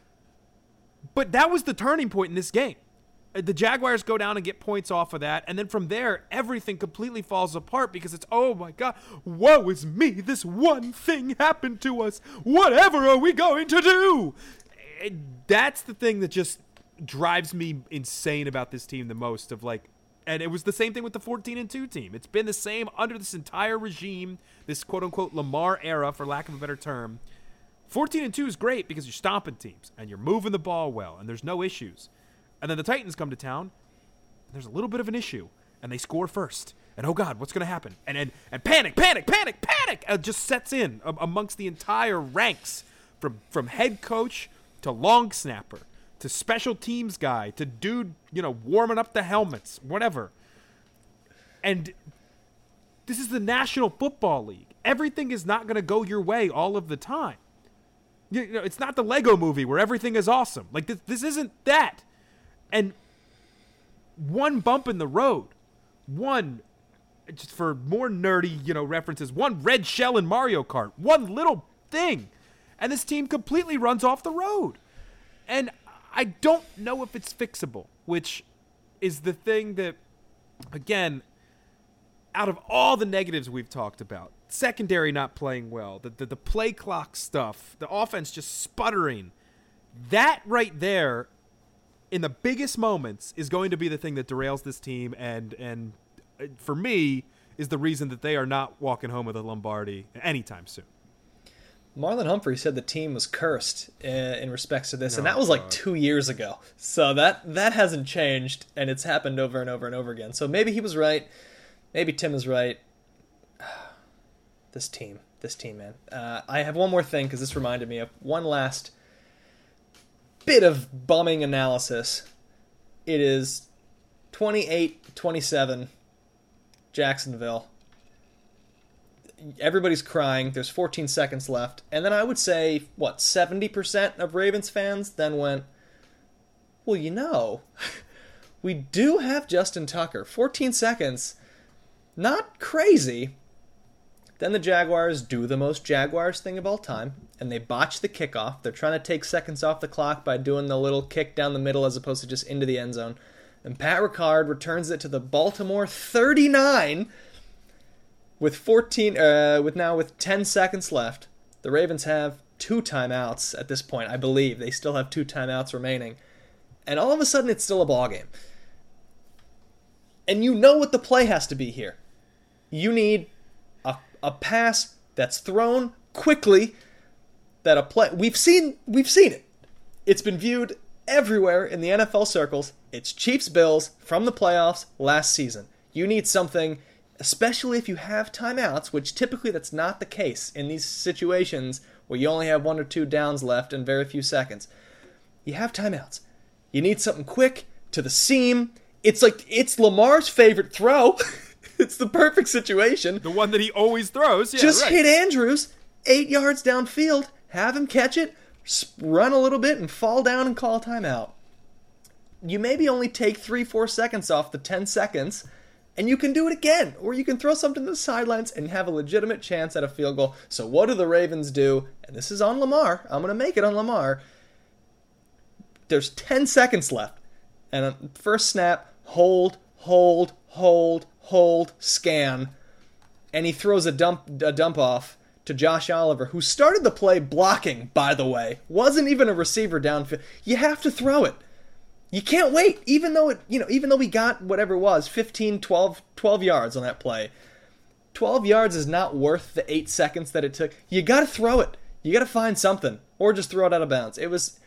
But that was the turning point in this game. The Jaguars go down and get points off of that, and then from there, everything completely falls apart because it's, oh my God, woe is me. This one thing happened to us. Whatever are we going to do? And that's the thing that just drives me insane about this team the most of like, and it was the same thing with the fourteen and two team. It's been the same under this entire regime, this quote-unquote Lamar era, for lack of a better term. fourteen and two is great because you're stomping teams, and you're moving the ball well, and there's no issues. And then the Titans come to town, and there's a little bit of an issue, and they score first. And, oh, God, what's going to happen? And, and and panic, panic, panic, panic uh, just sets in amongst the entire ranks, from, from head coach to long snapper, to special teams guy, to dude, you know, warming up the helmets, whatever. And this is the National Football League. Everything is not going to go your way all of the time. You know, it's not the Lego movie where everything is awesome. Like, this, this isn't that. And one bump in the road, one, just for more nerdy, you know, references, one red shell in Mario Kart, one little thing, and this team completely runs off the road. And I don't know if it's fixable, which is the thing that, again, out of all the negatives we've talked about, secondary not playing well, the, the, the play clock stuff, the offense just sputtering, that right there in the biggest moments is going to be the thing that derails this team and, and for me, is the reason that they are not walking home with a Lombardi anytime soon. Marlon Humphrey said the team was cursed uh, in respects to this, Oh, and that was like God. two years ago. So that that hasn't changed, and it's happened over and over and over again. So maybe he was right. Maybe Tim is right. This team. This team, man. Uh, I have one more thing, because this reminded me of one last bit of bumming analysis. It is twenty-eight twenty-seven, Jacksonville. Everybody's crying. There's fourteen seconds left. And then I would say, what, seventy percent of Ravens fans then went, well, you know, we do have Justin Tucker. fourteen seconds. Not crazy. Then the Jaguars do the most Jaguars thing of all time, and they botch the kickoff. They're trying to take seconds off the clock by doing the little kick down the middle as opposed to just into the end zone. And Pat Ricard returns it to the Baltimore thirty-nine with fourteen, uh, with now with ten seconds left. The Ravens have two timeouts at this point, I believe. They still have two timeouts remaining. And all of a sudden, it's still a ball game. And you know what the play has to be here. You need a, a pass that's thrown quickly. That a play we've seen we've seen it. It's been viewed everywhere in the N F L circles. It's Chiefs Bills from the playoffs last season. You need something especially if you have timeouts, which typically that's not the case in these situations where you only have one or two downs left and very few seconds. You have timeouts. You need something quick to the seam. It's like, it's Lamar's favorite throw. It's the perfect situation. The one that he always throws. Yeah, Just right. hit Andrews eight yards downfield, have him catch it, run a little bit, and fall down and call a timeout. You maybe only take three, four seconds off the ten seconds, and you can do it again. Or you can throw something to the sidelines and have a legitimate chance at a field goal. So what do the Ravens do? And this is on Lamar. I'm going to make it on Lamar. There's ten seconds left. And on first snap, hold, hold, hold, hold, scan. And he throws a dump a dump off to Josh Oliver, who started the play blocking, by the way. Wasn't even a receiver downfield. You have to throw it. You can't wait, even though it, you know, even though we got whatever it was, fifteen, twelve, twelve yards on that play. twelve yards is not worth the eight seconds that it took. You got to throw it. You got to find something, or just throw it out of bounds. It was.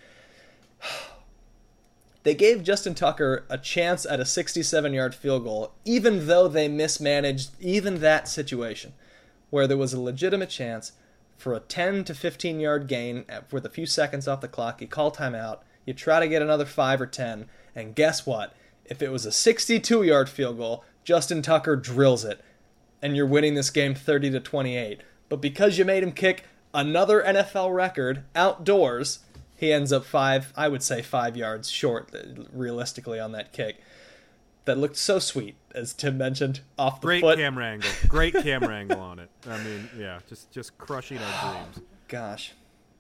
They gave Justin Tucker a chance at a sixty-seven-yard field goal, even though they mismanaged even that situation, where there was a legitimate chance for a ten to fifteen-yard gain with a few seconds off the clock. You call timeout. You try to get another five or ten, and guess what? If it was a sixty-two-yard field goal, Justin Tucker drills it, and you're winning this game thirty to twenty-eight. But because you made him kick another N F L record outdoors, he ends up five, I would say five yards short, realistically, on that kick. That looked so sweet, as Tim mentioned, off the Great foot. Great camera angle. Great camera angle on it. I mean, yeah, just just crushing our dreams. Gosh.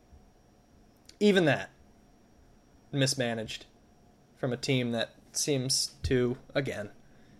Even that. Mismanaged from a team that seems to, again,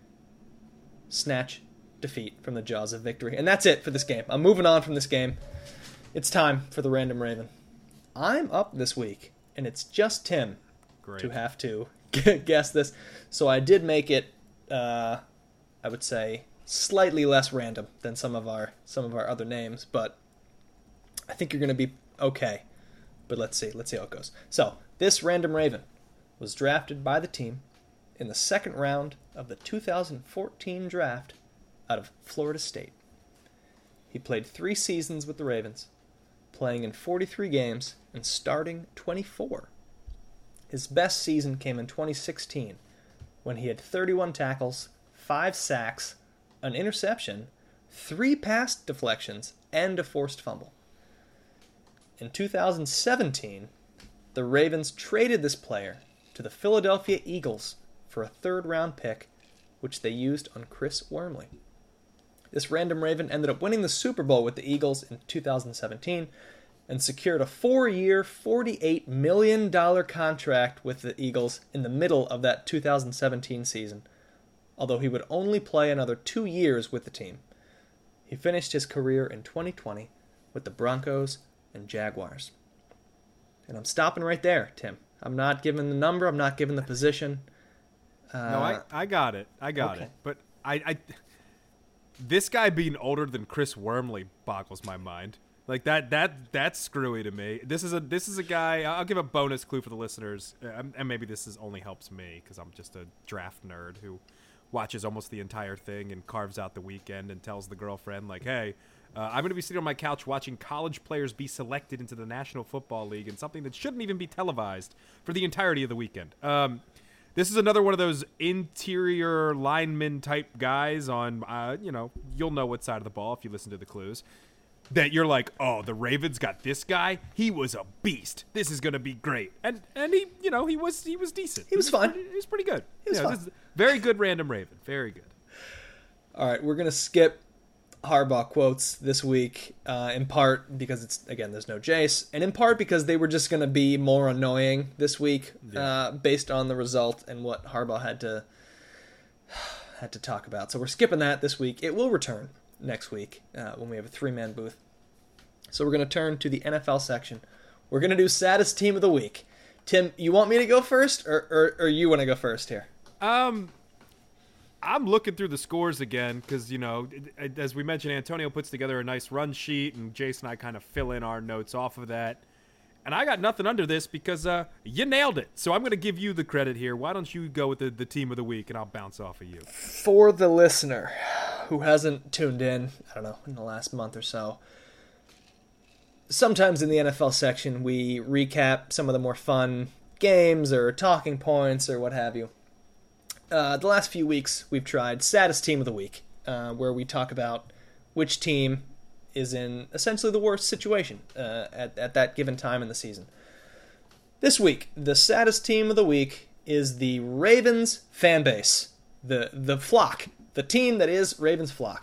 snatch defeat from the jaws of victory. And that's it for this game. I'm moving on from this game. It's time for the Random Raven. I'm up this week, and it's just Tim Great. to have to guess this. So I did make it, uh, I would say, slightly less random than some of our some of our other names, but I think you're going to be okay. But let's see. Let's see how it goes. So, this Random Raven was drafted by the team in the second round of the two thousand fourteen draft out of Florida State. He played three seasons with the Ravens, playing in forty-three games and starting twenty-four. His best season came in twenty sixteen, when he had thirty-one tackles, five sacks, an interception, three pass deflections, and a forced fumble. In two thousand seventeen, the Ravens traded this player to the Philadelphia Eagles for a third-round pick, which they used on Chris Wormley. This Random Raven ended up winning the Super Bowl with the Eagles in two thousand seventeen and secured a four-year, forty-eight million dollars contract with the Eagles in the middle of that two thousand seventeen season, although he would only play another two years with the team. He finished his career in twenty twenty with the Broncos and Jaguars. And I'm stopping right there, Tim. I'm not giving the number. I'm not giving the position. Uh, no, I, I got it. I got okay. it. But I, I, this guy being older than Chris Wormley boggles my mind. Like that, that, that's screwy to me. This is a, this is a guy. I'll give a bonus clue for the listeners, and maybe this is only helps me because I'm just a draft nerd who watches almost the entire thing and carves out the weekend and tells the girlfriend like, "Hey, uh, I'm going to be sitting on my couch watching college players be selected into the National Football League and something that shouldn't even be televised for the entirety of the weekend." Um, this is another one of those interior lineman type guys on, uh, you know, you'll know what side of the ball if you listen to the clues. That you're like, oh, the Ravens got this guy. He was a beast. This is going to be great. And and he, you know, he was he was decent. He was fun. Pretty, he was pretty good. He was you know, fun. This is very good Random Raven. Very good. All right, we're going to skip Harbaugh quotes this week, uh, in part because it's, again, there's no Jace, and in part because they were just going to be more annoying this week, yeah. uh, based on the result and what Harbaugh had to had to talk about. So we're skipping that this week. It will return next week uh, when we have a three-man booth. So we're going to turn to the N F L section. We're going to do saddest team of the week. Tim, you want me to go first, or or, or you want to go first here? Um, I'm looking through the scores again because, you know, as we mentioned, Antonio puts together a nice run sheet, and Jason and I kind of fill in our notes off of that. And I got nothing under this because uh, you nailed it. So I'm going to give you the credit here. Why don't you go with the, the team of the week, and I'll bounce off of you. For the listener who hasn't tuned in, I don't know, in the last month or so, sometimes in the N F L section we recap some of the more fun games or talking points or what have you. Uh, the last few weeks we've tried Saddest Team of the Week, uh, where we talk about which team is in essentially the worst situation uh, at, at that given time in the season. This week, the Saddest Team of the Week is the Ravens fan base, the the flock, the team that is Ravens flock.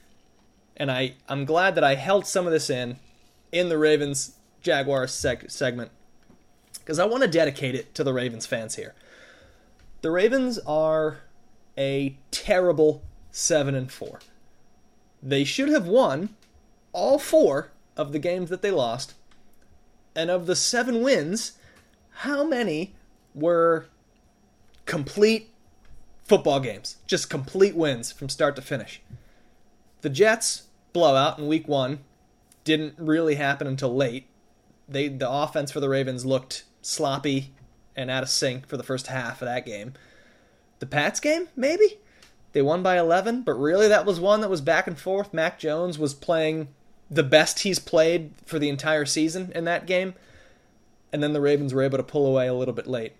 And I, I'm glad that I held some of this in in the Ravens-Jaguars seg- segment, because I want to dedicate it to the Ravens fans here. The Ravens are a terrible seven and four. They should have won all four of the games that they lost, and of the seven wins, how many were complete football games? Just complete wins from start to finish. The Jets blowout in week one didn't really happen until late. They the offense for the Ravens looked sloppy and out of sync for the first half of that game. The Pats game, maybe? They won by eleven, but really that was one that was back and forth. Mac Jones was playing the best he's played for the entire season in that game, and then the Ravens were able to pull away a little bit late.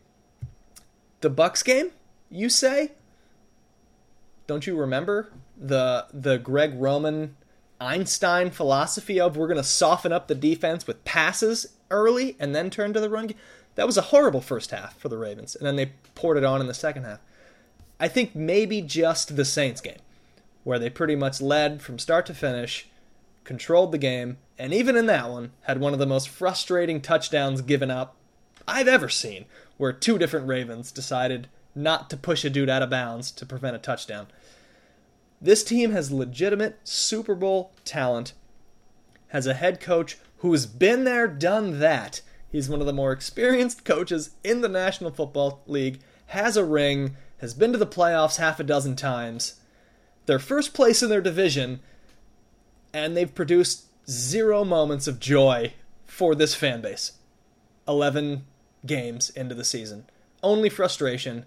The Bucs game, you say? Don't you remember the the Greg Roman Einstein philosophy of we're going to soften up the defense with passes early and then turn to the run game? That was a horrible first half for the Ravens, and then they poured it on in the second half. I think maybe just the Saints game, where they pretty much led from start to finish, controlled the game, and even in that one, had one of the most frustrating touchdowns given up I've ever seen, where two different Ravens decided not to push a dude out of bounds to prevent a touchdown. This team has legitimate Super Bowl talent, has a head coach who's been there, done that. He's one of the more experienced coaches in the National Football League, has a ring, has been to the playoffs half a dozen times. They're first place in their division, and they've produced zero moments of joy for this fan base. eleven games into the season. Only frustration.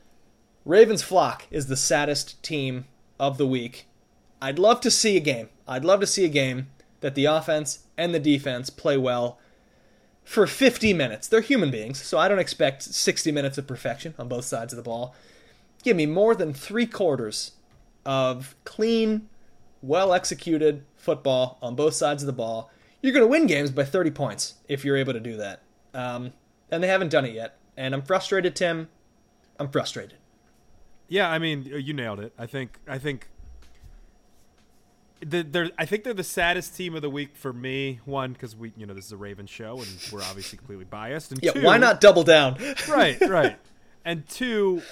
Ravens flock is the saddest team of the week. I'd love to see a game. I'd love to see a game that the offense and the defense play well for fifty minutes. They're human beings, so I don't expect sixty minutes of perfection on both sides of the ball. Give me more than three quarters of clean, well-executed football on both sides of the ball. You're going to win games by thirty points if you're able to do that. Um, and they haven't done it yet. And I'm frustrated, Tim. I'm frustrated. Yeah, I mean, you nailed it. I think I think the, they're I think they're the saddest team of the week for me. One, because we you know this is a Ravens show and we're obviously completely biased. And yeah, two, why not double down? right, right. And two,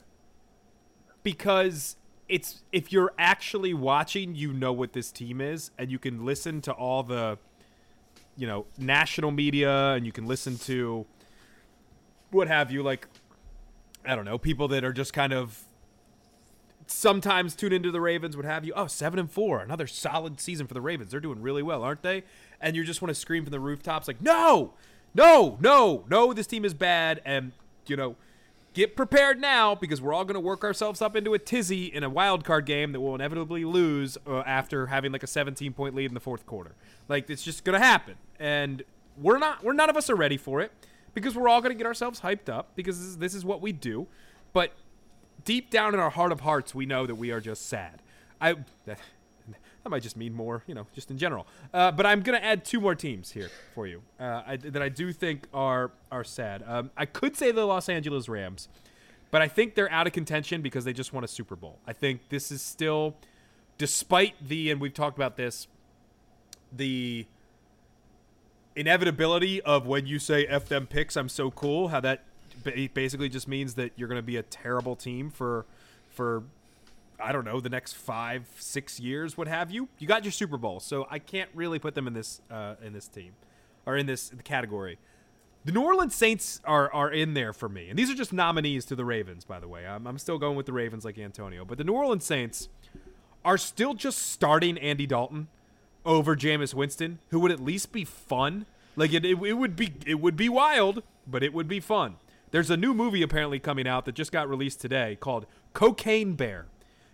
because it's if you're actually watching, you know what this team is, and you can listen to all the you know national media, and you can listen to what have you, like I don't know, people that are just kind of sometimes tune into the Ravens, what have you. Oh, seven and four, another solid season for the Ravens. They're doing really well, aren't they? And you just want to scream from the rooftops like, no, no, no, no, this team is bad. And, you know, get prepared now because we're all going to work ourselves up into a tizzy in a wild card game that we'll inevitably lose uh, after having like a seventeen point lead in the fourth quarter. Like, it's just going to happen. And we're not, we're none of us are ready for it because we're all going to get ourselves hyped up because this is, this is what we do. But deep down in our heart of hearts, we know that we are just sad. I that, that might just mean more, you know, just in general. Uh, but I'm going to add two more teams here for you uh, I, that I do think are are sad. Um, I could say the Los Angeles Rams, but I think they're out of contention because they just won a Super Bowl. I think this is still, despite the, and we've talked about this, the inevitability of when you say F them picks, I'm so cool, how that basically just means that you're going to be a terrible team for, for I don't know, the next five, six years, what have you. You got your Super Bowl, so I can't really put them in this uh, in this team or in this category. The New Orleans Saints are are in there for me, and these are just nominees to the Ravens, by the way. I'm, I'm still going with the Ravens like Antonio, but the New Orleans Saints are still just starting Andy Dalton over Jameis Winston, who would at least be fun. Like it, it, it would be it would be wild, but it would be fun. There's a new movie apparently coming out that just got released today called Cocaine Bear.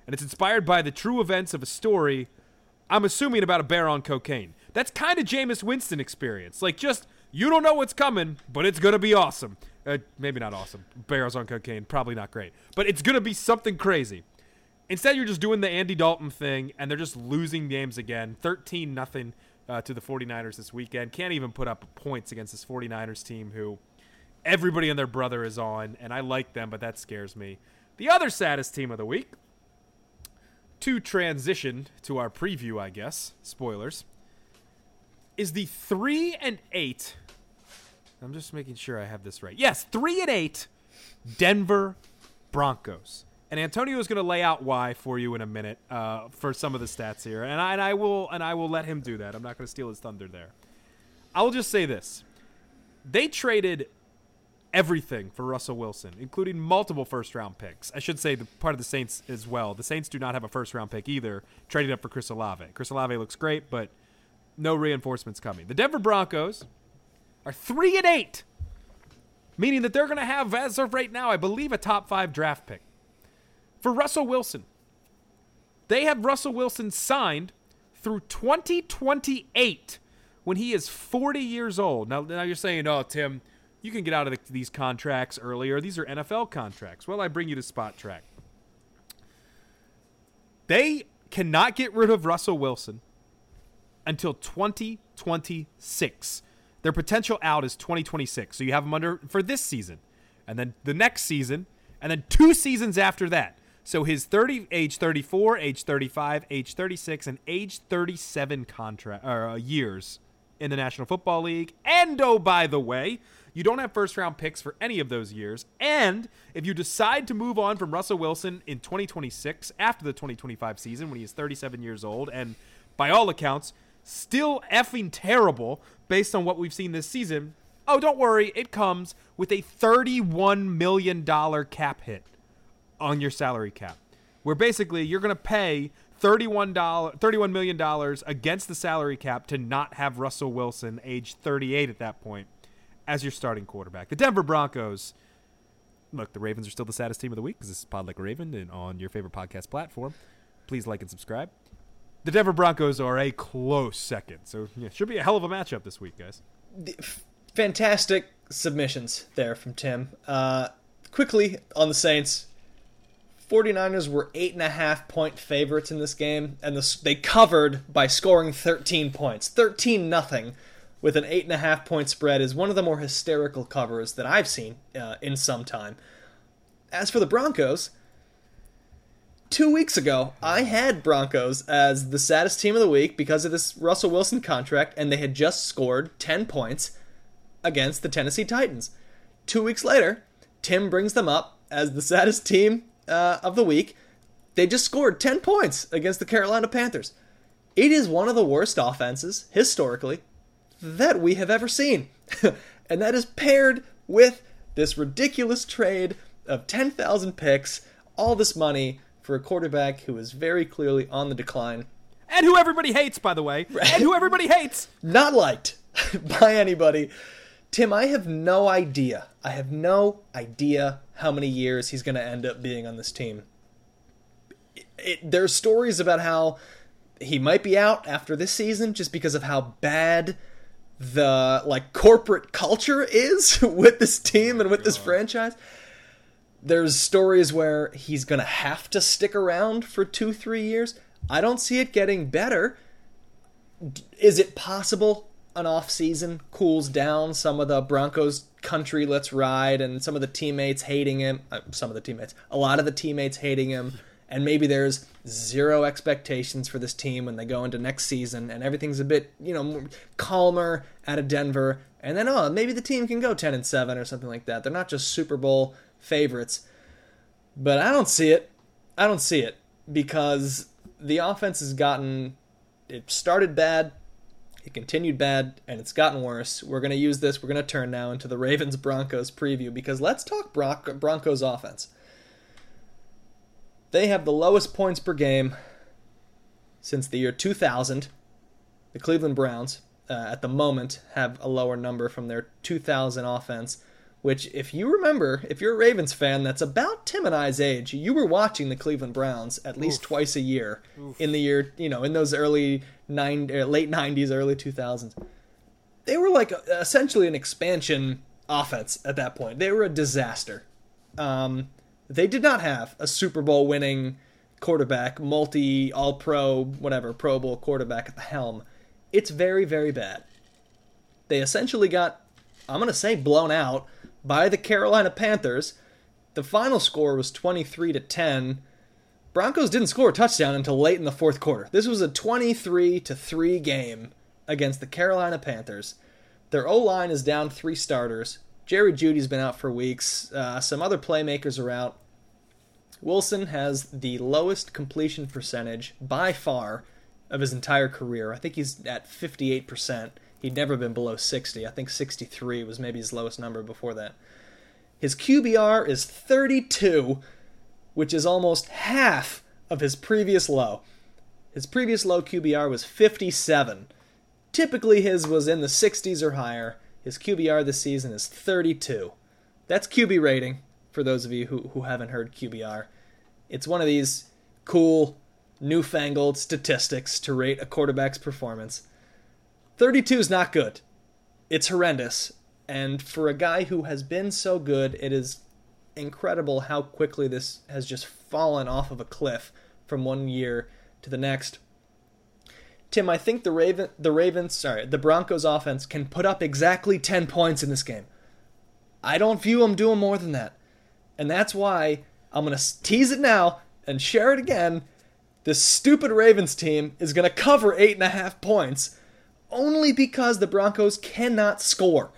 and it's inspired by the true events of a story, I'm assuming about a bear on cocaine. That's kind of Jameis Winston experience. Like, just, you don't know what's coming, but it's going to be awesome. Uh, maybe not awesome. Bears on cocaine, probably not great. But it's going to be something crazy. Instead, you're just doing the Andy Dalton thing, and they're just losing games again. thirteen nothing uh, to the 49ers this weekend. Can't even put up points against this 49ers team who everybody and their brother is on, and I like them, but that scares me. The other saddest team of the week, to transition to our preview, I guess, spoilers, is the three and eight. I'm just making sure I have this right. Yes, three and eight Denver Broncos. And Antonio is going to lay out why for you in a minute uh, for some of the stats here, and I, and I will and I will let him do that. I'm not going to steal his thunder there. I will just say this: they traded everything for Russell Wilson, including multiple first-round picks. I should say the part of the Saints as well. The Saints do not have a first-round pick either. Traded up for Chris Olave. Chris Olave looks great, but no reinforcements coming. The Denver Broncos are three and eight, meaning that they're going to have, as of right now, I believe, a top five draft pick. For Russell Wilson, they have Russell Wilson signed through twenty twenty-eight when he is forty years old. Now, now you're saying, oh, Tim, you can get out of the, these contracts earlier. These are N F L contracts. Well, I bring you to Spot Track. They cannot get rid of Russell Wilson until twenty twenty-six. Their potential out is twenty twenty-six. So you have him under for this season. And then the next season, and then two seasons after that. So his thirty, age thirty-four, age thirty-five, age thirty-six, and age thirty-seven contract or uh, years in the National Football League. And oh, by the way, you don't have first-round picks for any of those years. And if you decide to move on from Russell Wilson in twenty twenty-six, after the twenty twenty-five season, when he is thirty-seven years old, and by all accounts, still effing terrible based on what we've seen this season, oh, don't worry, it comes with a thirty-one million dollars cap hit on your salary cap, where basically you're going to pay thirty-one million dollars against the salary cap to not have Russell Wilson, age thirty-eight at that point, as your starting quarterback. The Denver Broncos, look, the Ravens are still the saddest team of the week because this is Pod Like a Raven and on your favorite podcast platform. Please like and subscribe. The Denver Broncos are a close second, so yeah, should be a hell of a matchup this week, guys. Fantastic submissions there from Tim. Uh, quickly on the Saints, 49ers were eight and a half point favorites in this game, and the, they covered by scoring thirteen points. thirteen nothing with an eight and a half point spread is one of the more hysterical covers that I've seen uh, in some time. As for the Broncos, two weeks ago, I had Broncos as the saddest team of the week because of this Russell Wilson contract, and they had just scored ten points against the Tennessee Titans. Two weeks later, Tim brings them up as the saddest team uh, of the week. They just scored ten points against the Carolina Panthers. It is one of the worst offenses, historically, that we have ever seen. And that is paired with this ridiculous trade of ten thousand picks, all this money for a quarterback who is very clearly on the decline. And who everybody hates, by the way. And who everybody hates. Not liked by anybody. Tim, I have no idea. I have no idea how many years he's going to end up being on this team. It, it, there's stories about how he might be out after this season just because of how bad the like corporate culture is with this team and with this franchise. There's stories where he's going to have to stick around for two, three years. I don't see it getting better. Is it possible an off-season cools down some of the Broncos country let's ride and some of the teammates hating him? Uh, some of the teammates. A lot of the teammates hating him. And maybe there's zero expectations for this team when they go into next season and everything's a bit, you know, calmer out of Denver. And then, oh, maybe the team can go ten and seven or something like that. They're not just Super Bowl favorites. But I don't see it. I don't see it because the offense has gotten, it started bad, it continued bad, and it's gotten worse. We're going to use this, we're going to turn now into the Ravens-Broncos preview because let's talk Bron- Broncos offense. They have the lowest points per game since the year two thousand. The Cleveland Browns, uh, at the moment, have a lower number from their two thousand offense, which, if you remember, if you're a Ravens fan, that's about Tim and I's age. You were watching the Cleveland Browns at least Oof. twice a year Oof. in the year, you know, in those early nine, uh, late nineties, early two thousands. They were like a, essentially an expansion offense at that point. They were a disaster. Um, they did not have a Super Bowl winning quarterback, multi, all-pro, whatever, Pro Bowl quarterback at the helm. It's very, very bad. They essentially got, I'm going to say, blown out by the Carolina Panthers. The final score was twenty-three to ten. Broncos didn't score a touchdown until late in the fourth quarter. This was a twenty-three to three game against the Carolina Panthers. Their O-line is down three starters. Jerry Jeudy's been out for weeks. Uh, some other playmakers are out. Wilson has the lowest completion percentage by far of his entire career. I think he's at fifty-eight percent. He'd never been below sixty. I think sixty-three was maybe his lowest number before that. His Q B R is thirty-two, which is almost half of his previous low. His previous low Q B R was fifty-seven. Typically his was in the sixties or higher. His Q B R this season is thirty-two. That's Q B rating, for those of you who, who haven't heard Q B R. It's one of these cool, newfangled statistics to rate a quarterback's performance. thirty-two is not good. It's horrendous. And for a guy who has been so good, it is incredible how quickly this has just fallen off of a cliff from one year to the next. Tim, I think the Raven, the Ravens, sorry, the Broncos offense can put up exactly ten points in this game. I don't view them doing more than that. And that's why I'm going to tease it now and share it again. This stupid Ravens team is going to cover eight and a half points only because the Broncos cannot score.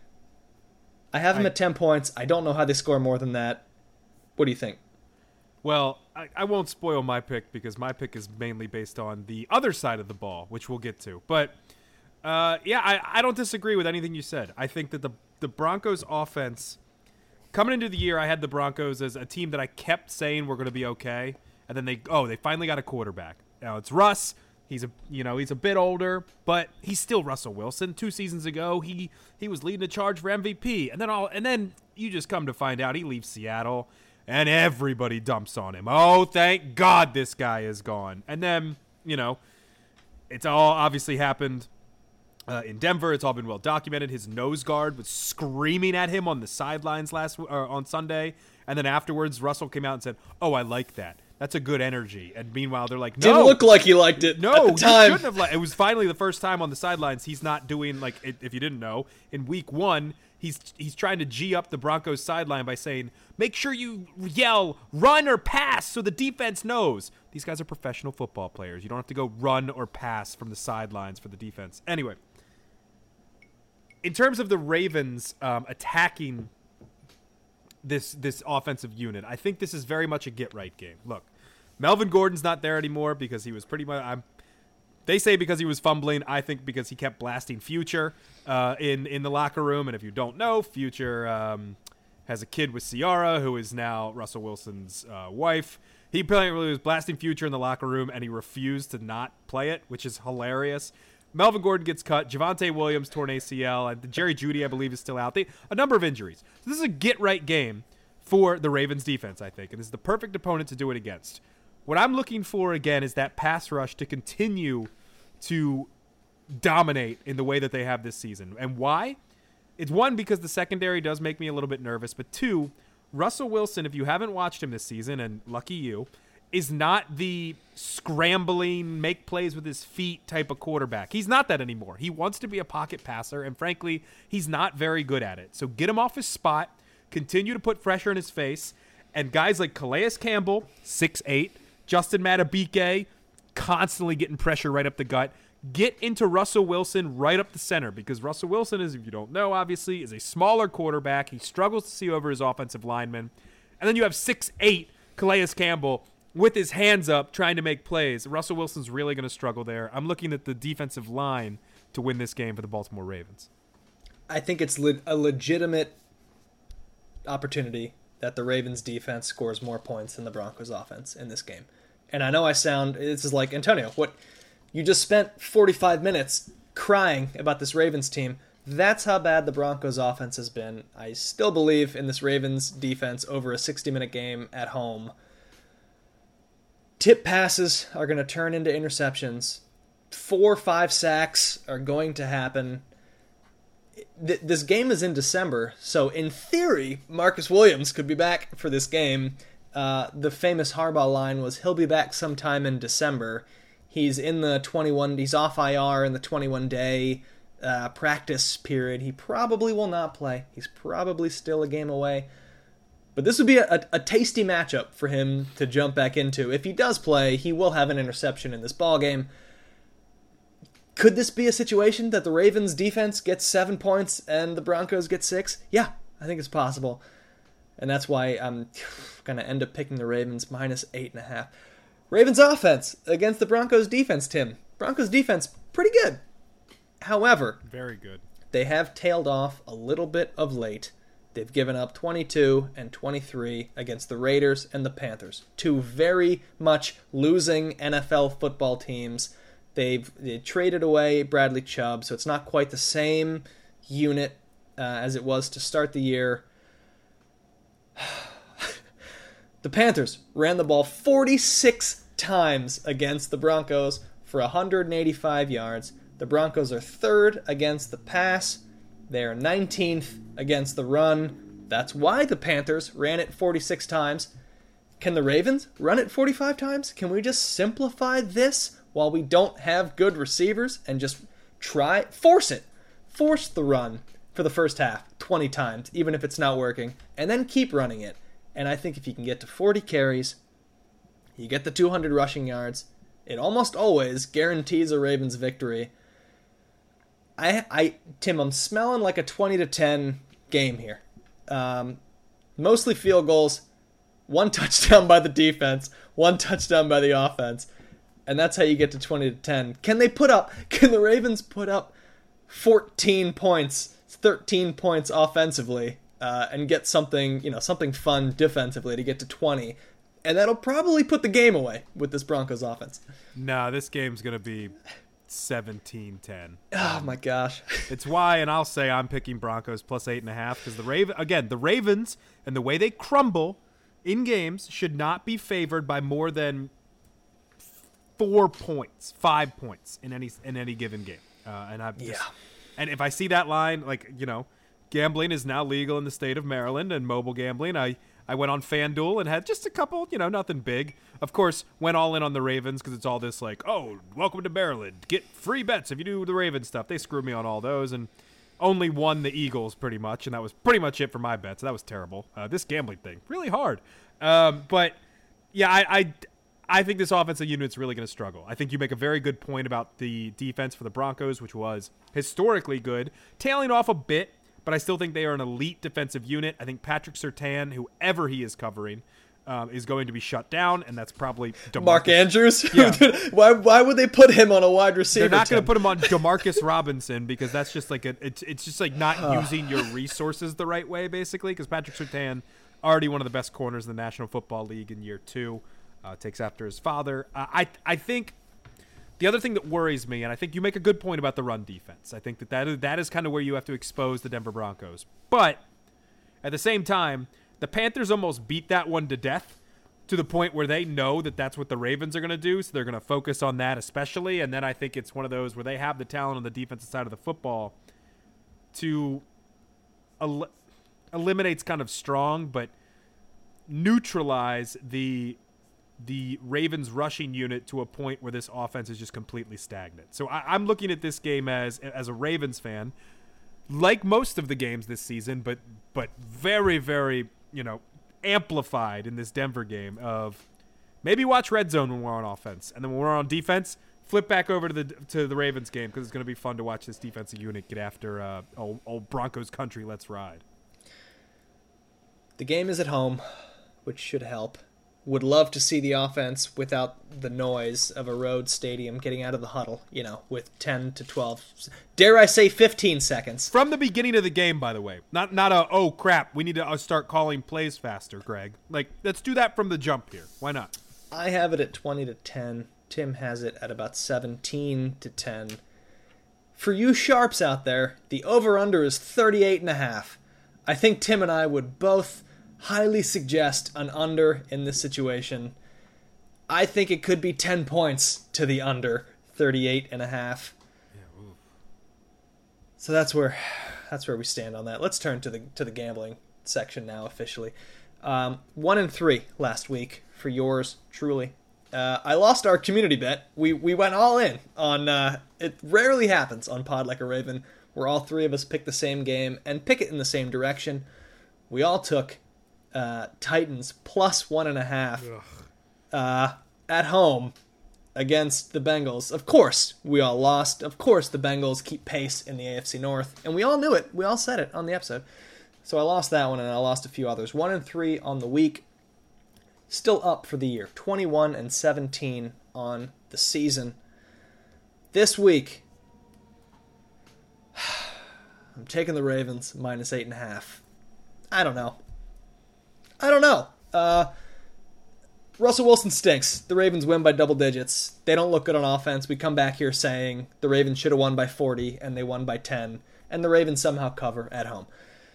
I have them I, at ten points. I don't know how they score more than that. What do you think? Well, I, I won't spoil my pick because my pick is mainly based on the other side of the ball, which we'll get to. But, uh, yeah, I, I don't disagree with anything you said. I think that the, the Broncos offense, coming into the year, I had the Broncos as a team that I kept saying we're going to be okay. And then they, oh, they finally got a quarterback. Now it's Russ. He's a, you know, he's a bit older, but he's still Russell Wilson. Two seasons ago, he he was leading the charge for M V P, and then all, and then you just come to find out he leaves Seattle, and everybody dumps on him. Oh, thank God this guy is gone. And then, you know, it's all obviously happened uh, in Denver. It's all been well documented. His nose guard was screaming at him on the sidelines last uh, on Sunday, and then afterwards, Russell came out and said, "Oh, I like that. That's a good energy." And meanwhile, they're like, no. Didn't look like he liked it no, at the time. He shouldn't have. Li- it was finally the first time on the sidelines he's not doing, like, if you didn't know, in week one, he's he's trying to G up the Broncos sideline by saying, make sure you yell, run or pass, so the defense knows. These guys are professional football players. You don't have to go run or pass from the sidelines for the defense. Anyway, in terms of the Ravens um, attacking this this offensive unit, I think this is very much a get-right game. Look, Melvin Gordon's not there anymore because he was pretty much I'm, they say because he was fumbling. I think because he kept blasting Future uh, in, in the locker room. And if you don't know, Future um, has a kid with Ciara, who is now Russell Wilson's uh, wife. He apparently was blasting Future in the locker room, and he refused to not play it, which is hilarious. Melvin Gordon gets cut. Javonte Williams torn A C L. And Jerry Jeudy, I believe, is still out. They, a number of injuries. So this is a get-right game for the Ravens defense, I think. And this is the perfect opponent to do it against. What I'm looking for, again, is that pass rush to continue to dominate in the way that they have this season. And why? It's one, because the secondary does make me a little bit nervous. But two, Russell Wilson, if you haven't watched him this season, and lucky you, is not the scrambling, make plays with his feet type of quarterback. He's not that anymore. He wants to be a pocket passer, and frankly, he's not very good at it. So get him off his spot, continue to put pressure in his face, and guys like Calais Campbell, six eight, Justin Madubuike, constantly getting pressure right up the gut. Get into Russell Wilson right up the center, because Russell Wilson is, if you don't know, obviously, is a smaller quarterback. He struggles to see over his offensive linemen. And then you have six eight Calais Campbell with his hands up trying to make plays. Russell Wilson's really going to struggle there. I'm looking at the defensive line to win this game for the Baltimore Ravens. I think it's le- a legitimate opportunity that the Ravens defense scores more points than the Broncos offense in this game. And I know I sound, this is like, Antonio, what you just spent forty-five minutes crying about this Ravens team. That's how bad the Broncos offense has been. I still believe in this Ravens defense over a sixty-minute game at home. Tip passes are going to turn into interceptions. Four or five sacks are going to happen. Th- this game is in December, so in theory, Marcus Williams could be back for this game. Uh, the famous Harbaugh line was he'll be back sometime in December. He's in the twenty-one. He's off I R in the twenty-one day uh, practice period. He probably will not play. He's probably still a game away. But this would be a, a, a tasty matchup for him to jump back into. If he does play, he will have an interception in this ballgame. Could this be a situation that the Ravens defense gets seven points and the Broncos get six? Yeah, I think it's possible. And that's why I'm going to end up picking the Ravens minus eight and a half. Ravens offense against the Broncos defense, Tim. Broncos defense, pretty good. However, very good. They have tailed off a little bit of late. They've given up twenty-two and twenty-three against the Raiders and the Panthers. Two very much losing N F L football teams. They've they traded away Bradley Chubb, so it's not quite the same unit uh, as it was to start the year. The Panthers ran the ball forty-six times against the Broncos for one hundred eighty-five yards. The Broncos are third against the pass. They are nineteenth against the run. That's why the Panthers ran it forty-six times. Can the Ravens run it forty-five times? Can we just simplify this while we don't have good receivers and just try, force it. Force the run for the first half twenty times, even if it's not working, and then keep running it. And I think if you can get to forty carries, you get the two hundred rushing yards, it almost always guarantees a Ravens victory. I, I, Tim, I'm smelling like a twenty to ten game here. Um, mostly field goals, one touchdown by the defense, one touchdown by the offense, and that's how you get to twenty to ten. Can they put up, can the Ravens put up fourteen points, thirteen points offensively, uh, and get something, you know, something fun defensively to get to twenty? And that'll probably put the game away with this Broncos offense. Nah, this game's going to be seventeen ten. Oh my gosh. It's why, and I'll say I'm picking Broncos plus eight and a half, because the Raven again, the Ravens and the way they crumble in games should not be favored by more than four points, five points in any in any given game. Uh, and I just, yeah. And if I see that line, like, you know, gambling is now legal in the state of Maryland, and mobile gambling, I I went on FanDuel and had just a couple, you know, nothing big. Of course, went all in on the Ravens because it's all this like, oh, welcome to Maryland. Get free bets if you do the Ravens stuff. They screwed me on all those and only won the Eagles pretty much, and that was pretty much it for my bets. That was terrible. Uh, this gambling thing, really hard. Um, but, yeah, I, I, I think this offensive unit's really going to struggle. I think you make a very good point about the defense for the Broncos, which was historically good, tailing off a bit. But I still think they are an elite defensive unit. I think Patrick Surtain, whoever he is covering, um, is going to be shut down, and that's probably DeMarcus. Mark Andrews? Yeah. why Why would they put him on a wide receiver? They're not going Tim? to put him on DeMarcus Robinson because that's just like a, it's it's just like not using your resources the right way, basically. Because Patrick Surtain, already one of the best corners in the National Football League in year two, uh, takes after his father. Uh, I I think. The other thing that worries me, and I think you make a good point about the run defense. I think that that is, that is kind of where you have to expose the Denver Broncos. But at the same time, the Panthers almost beat that one to death to the point where they know that that's what the Ravens are going to do, so they're going to focus on that especially. And then I think it's one of those where they have the talent on the defensive side of the football to el- eliminates kind of strong, but neutralize the the Ravens rushing unit to a point where this offense is just completely stagnant. So I, I'm looking at this game as as a Ravens fan, like most of the games this season, but but very, very, you know, amplified in this Denver game of maybe watch red zone when we're on offense, and then when we're on defense, flip back over to the to the Ravens game because it's going to be fun to watch this defensive unit get after uh, old, old Broncos country. Let's ride. The game is at home, which should help. Would love to see the offense without the noise of a road stadium getting out of the huddle, you know, with ten to twelve, dare I say fifteen seconds. From the beginning of the game, by the way. Not not a, oh, crap, we need to uh, start calling plays faster, Greg. Like, let's do that from the jump here. Why not? I have it at twenty to ten. Tim has it at about seventeen to ten. For you sharps out there, the over-under is thirty-eight and a half. I think Tim and I would both highly suggest an under in this situation. I think it could be ten points to the under, thirty-eight and a half. Yeah, ooh. So that's where that's where we stand on that. Let's turn to the to the gambling section now officially. Um, one and three last week for yours truly. Uh, I lost our community bet. We we went all in on. Uh, it rarely happens on Pod Like a Raven, where all three of us pick the same game and pick it in the same direction. We all took uh, Titans plus one and a half uh, at home against the Bengals. Of course, we all lost. Of course, the Bengals keep pace in the A F C North, and we all knew it. We all said it on the episode. So I lost that one, and I lost a few others. One and three on the week. Still up for the year, twenty-one and seventeen on the season. This week, I'm taking the Ravens minus eight and a half. I don't know. I don't know. Uh, Russell Wilson stinks. The Ravens win by double digits. They don't look good on offense. We come back here saying the Ravens should have won by forty, and they won by ten, and the Ravens somehow cover at home.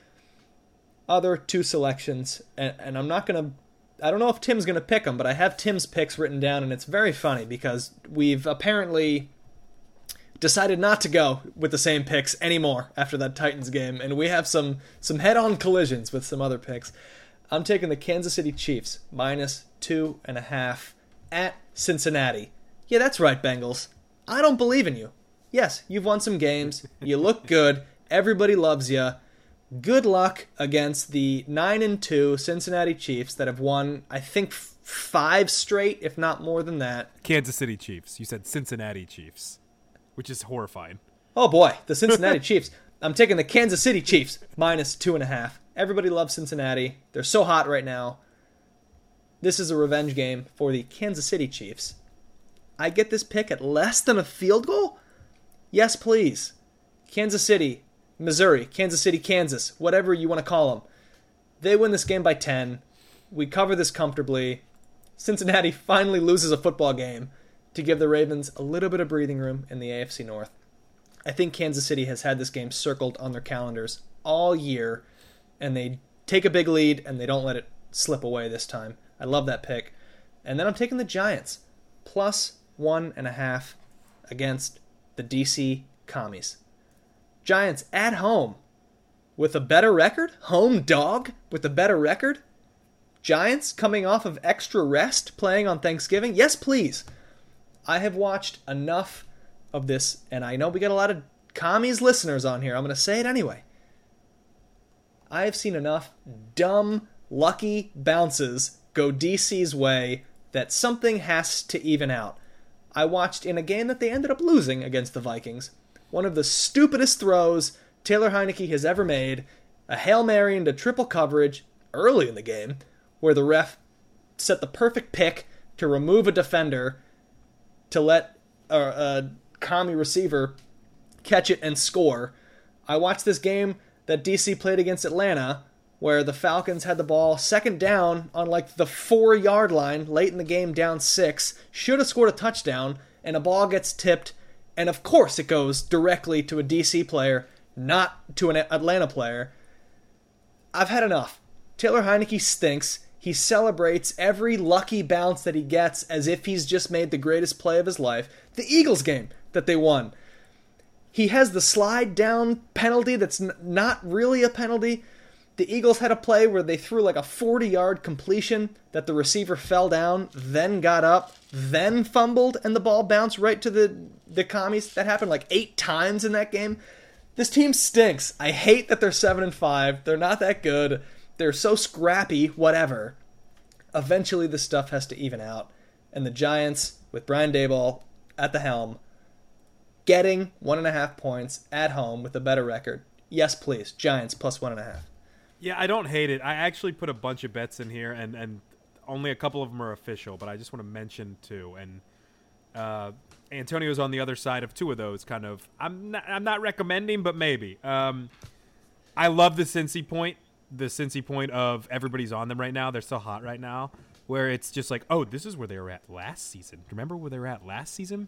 Other two selections, and, and I'm not going to I don't know if Tim's going to pick them, but I have Tim's picks written down, and it's very funny because we've apparently decided not to go with the same picks anymore after that Titans game, and we have some some head-on collisions with some other picks. I'm taking the Kansas City Chiefs, minus two and a half at Cincinnati. Yeah, that's right, Bengals. I don't believe in you. Yes, you've won some games. You look good. Everybody loves you. Good luck against the nine and two Cincinnati Chiefs that have won, I think, f- five straight, if not more than that. Kansas City Chiefs. You said Cincinnati Chiefs, which is horrifying. Oh, boy. The Cincinnati Chiefs. I'm taking the Kansas City Chiefs, minus two and a half. Everybody loves Cincinnati. They're so hot right now. This is a revenge game for the Kansas City Chiefs. I get this pick at less than a field goal? Yes, please. Kansas City, Missouri, Kansas City, Kansas, whatever you want to call them. They win this game by ten. We cover this comfortably. Cincinnati finally loses a football game to give the Ravens a little bit of breathing room in the A F C North. I think Kansas City has had this game circled on their calendars all year, and they take a big lead, and they don't let it slip away this time. I love that pick. And then I'm taking the Giants, plus one and a half against the D C Commies. Giants at home with a better record? Home dog with a better record? Giants coming off of extra rest playing on Thanksgiving? Yes, please. I have watched enough of this, and I know we got a lot of Commies listeners on here. I'm going to say it anyway. I have seen enough dumb, lucky bounces go D C's way that something has to even out. I watched in a game that they ended up losing against the Vikings, one of the stupidest throws Taylor Heineke has ever made, a Hail Mary into triple coverage early in the game, where the ref set the perfect pick to remove a defender to let a, a commie receiver catch it and score. I watched this game that D C played against Atlanta, where the Falcons had the ball second down on like the four-yard line late in the game, down six, should have scored a touchdown, and a ball gets tipped, and of course it goes directly to a D C player, not to an Atlanta player. I've had enough. Taylor Heineke stinks. He celebrates every lucky bounce that he gets as if he's just made the greatest play of his life. The Eagles game that they won. He has the slide down penalty that's n- not really a penalty. The Eagles had a play where they threw like a forty-yard completion that the receiver fell down, then got up, then fumbled, and the ball bounced right to the, the Commies. That happened like eight times in that game. This team stinks. I hate that they're seven and five. They're not that good. They're so scrappy, whatever. Eventually this stuff has to even out. And the Giants, with Brian Daboll at the helm, getting one and a half points at home with a better record. Yes, please. Giants plus one and a half. Yeah, I don't hate it. I actually put a bunch of bets in here, and, and only a couple of them are official, but I just want to mention two. And uh, Antonio's on the other side of two of those, kind of. I'm not, I'm not recommending, but maybe. Um, I love the Cincy point, the Cincy point of everybody's on them right now. They're so hot right now, where it's just like, oh, this is where they were at last season. Remember where they were at last season?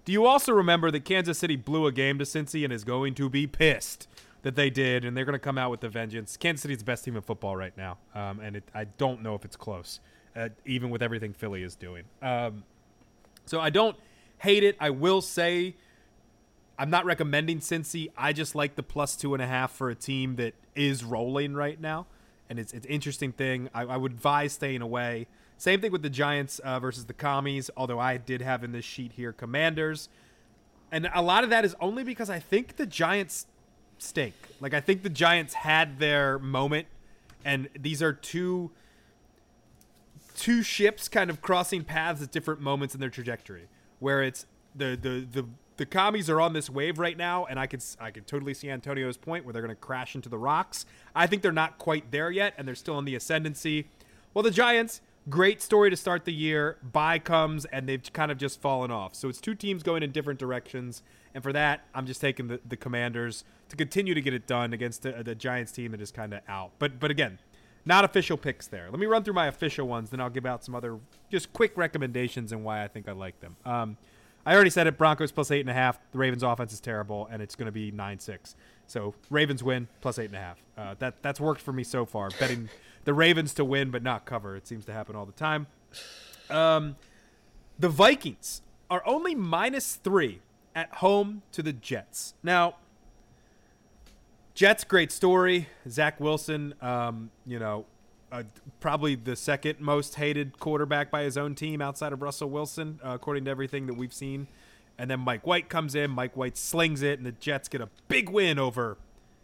Do you also remember that Kansas City blew a game to Cincy and is going to be pissed that they did, and they're going to come out with the vengeance? Kansas City's the best team in football right now, um, and it, I don't know if it's close, uh, even with everything Philly is doing. Um, so I don't hate it. I will say I'm not recommending Cincy. I just like the plus two and a half for a team that is rolling right now, and it's, it's an interesting thing. I, I would advise staying away. Same thing with the Giants uh, versus the Commies, although I did have in this sheet here Commanders. And a lot of that is only because I think the Giants stink. Like, I think the Giants had their moment, and these are two two ships kind of crossing paths at different moments in their trajectory, where it's the the the, the Commies are on this wave right now, and I could, I could totally see Antonio's point where they're going to crash into the rocks. I think they're not quite there yet, and they're still on the ascendancy. Well, the Giants... great story to start the year. Bye comes, and they've kind of just fallen off. So it's two teams going in different directions. And for that, I'm just taking the, the Commanders to continue to get it done against the, the Giants team that is kind of out. But but again, not official picks there. Let me run through my official ones, then I'll give out some other just quick recommendations and why I think I like them. Um, I already said it. Broncos plus eight and a half. The Ravens' offense is terrible, and it's going to be nine six. So Ravens win plus eight and a half. Uh, that that's worked for me so far. Betting the Ravens to win but not cover. It seems to happen all the time. Um, the Vikings are only minus three at home to the Jets. Now, Jets, great story. Zach Wilson, um, you know, uh, probably the second most hated quarterback by his own team outside of Russell Wilson, uh, according to everything that we've seen. And then Mike White comes in. Mike White slings it, and the Jets get a big win over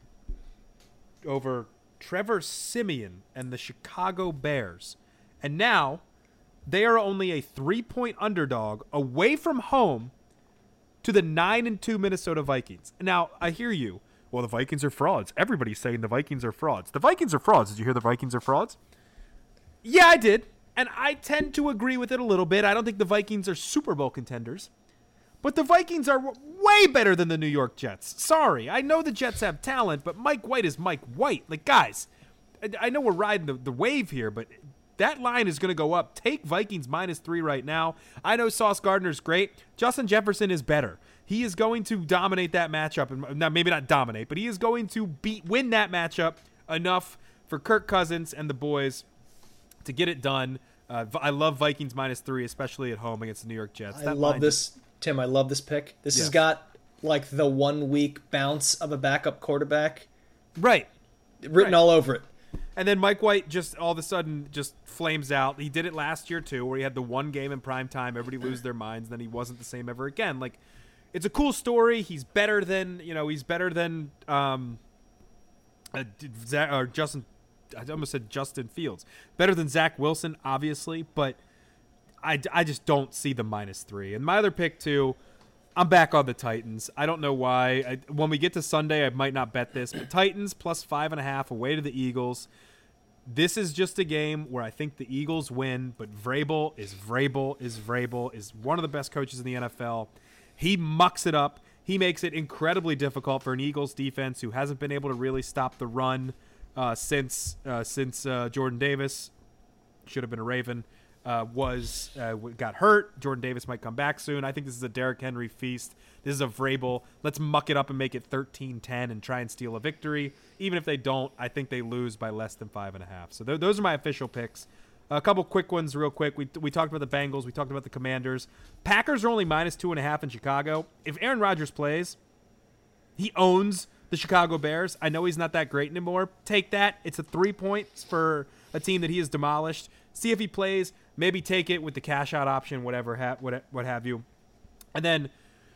over Trevor Siemian and the Chicago Bears. And now they are only a three-point underdog away from home to the nine and two Minnesota Vikings. Now, I hear you. Well, the Vikings are frauds. Everybody's saying the Vikings are frauds. The Vikings are frauds. Did you hear the Vikings are frauds? Yeah, I did. And I tend to agree with it a little bit. I don't think the Vikings are Super Bowl contenders. But the Vikings are w- way better than the New York Jets. Sorry. I know the Jets have talent, but Mike White is Mike White. Like, guys, I, I know we're riding the, the wave here, but that line is going to go up. Take Vikings minus three right now. I know Sauce Gardner's great. Justin Jefferson is better. He is going to dominate that matchup. And now, maybe not dominate, but he is going to beat win that matchup enough for Kirk Cousins and the boys to get it done. Uh, I love Vikings minus three, especially at home against the New York Jets. I that love line this, just... Tim. I love this pick. This yes. has got like the one week bounce of a backup quarterback, right, written right. all over it. And then Mike White just all of a sudden just flames out. He did it last year too, where he had the one game in prime time, everybody lose their minds, then he wasn't the same ever again. Like, it's a cool story. He's better than you know. He's better than um, uh, Zach, or Justin. I almost said Justin Fields. Better than Zach Wilson, obviously, but I, I just don't see the minus three. And my other pick too, I'm back on the Titans. I don't know why. I, when we get to Sunday, I might not bet this, but Titans plus five and a half away to the Eagles. This is just a game where I think the Eagles win, but Vrabel is Vrabel is Vrabel is one of the best coaches in the N F L. He mucks it up. He makes it incredibly difficult for an Eagles defense who hasn't been able to really stop the run uh, since uh, since uh, Jordan Davis, should have been a Raven, uh, was uh, got hurt. Jordan Davis might come back soon. I think this is a Derrick Henry feast. This is a Vrabel. Let's muck it up and make it thirteen ten and try and steal a victory. Even if they don't, I think they lose by less than five and a half. So th- those are my official picks. A couple quick ones real quick. We we talked about the Bengals. We talked about the Commanders. Packers are only minus two and a half in Chicago. If Aaron Rodgers plays, he owns the Chicago Bears. I know he's not that great anymore. Take that. It's a three points for a team that he has demolished. See if he plays. Maybe take it with the cash out option, whatever, ha- what, what have you. And then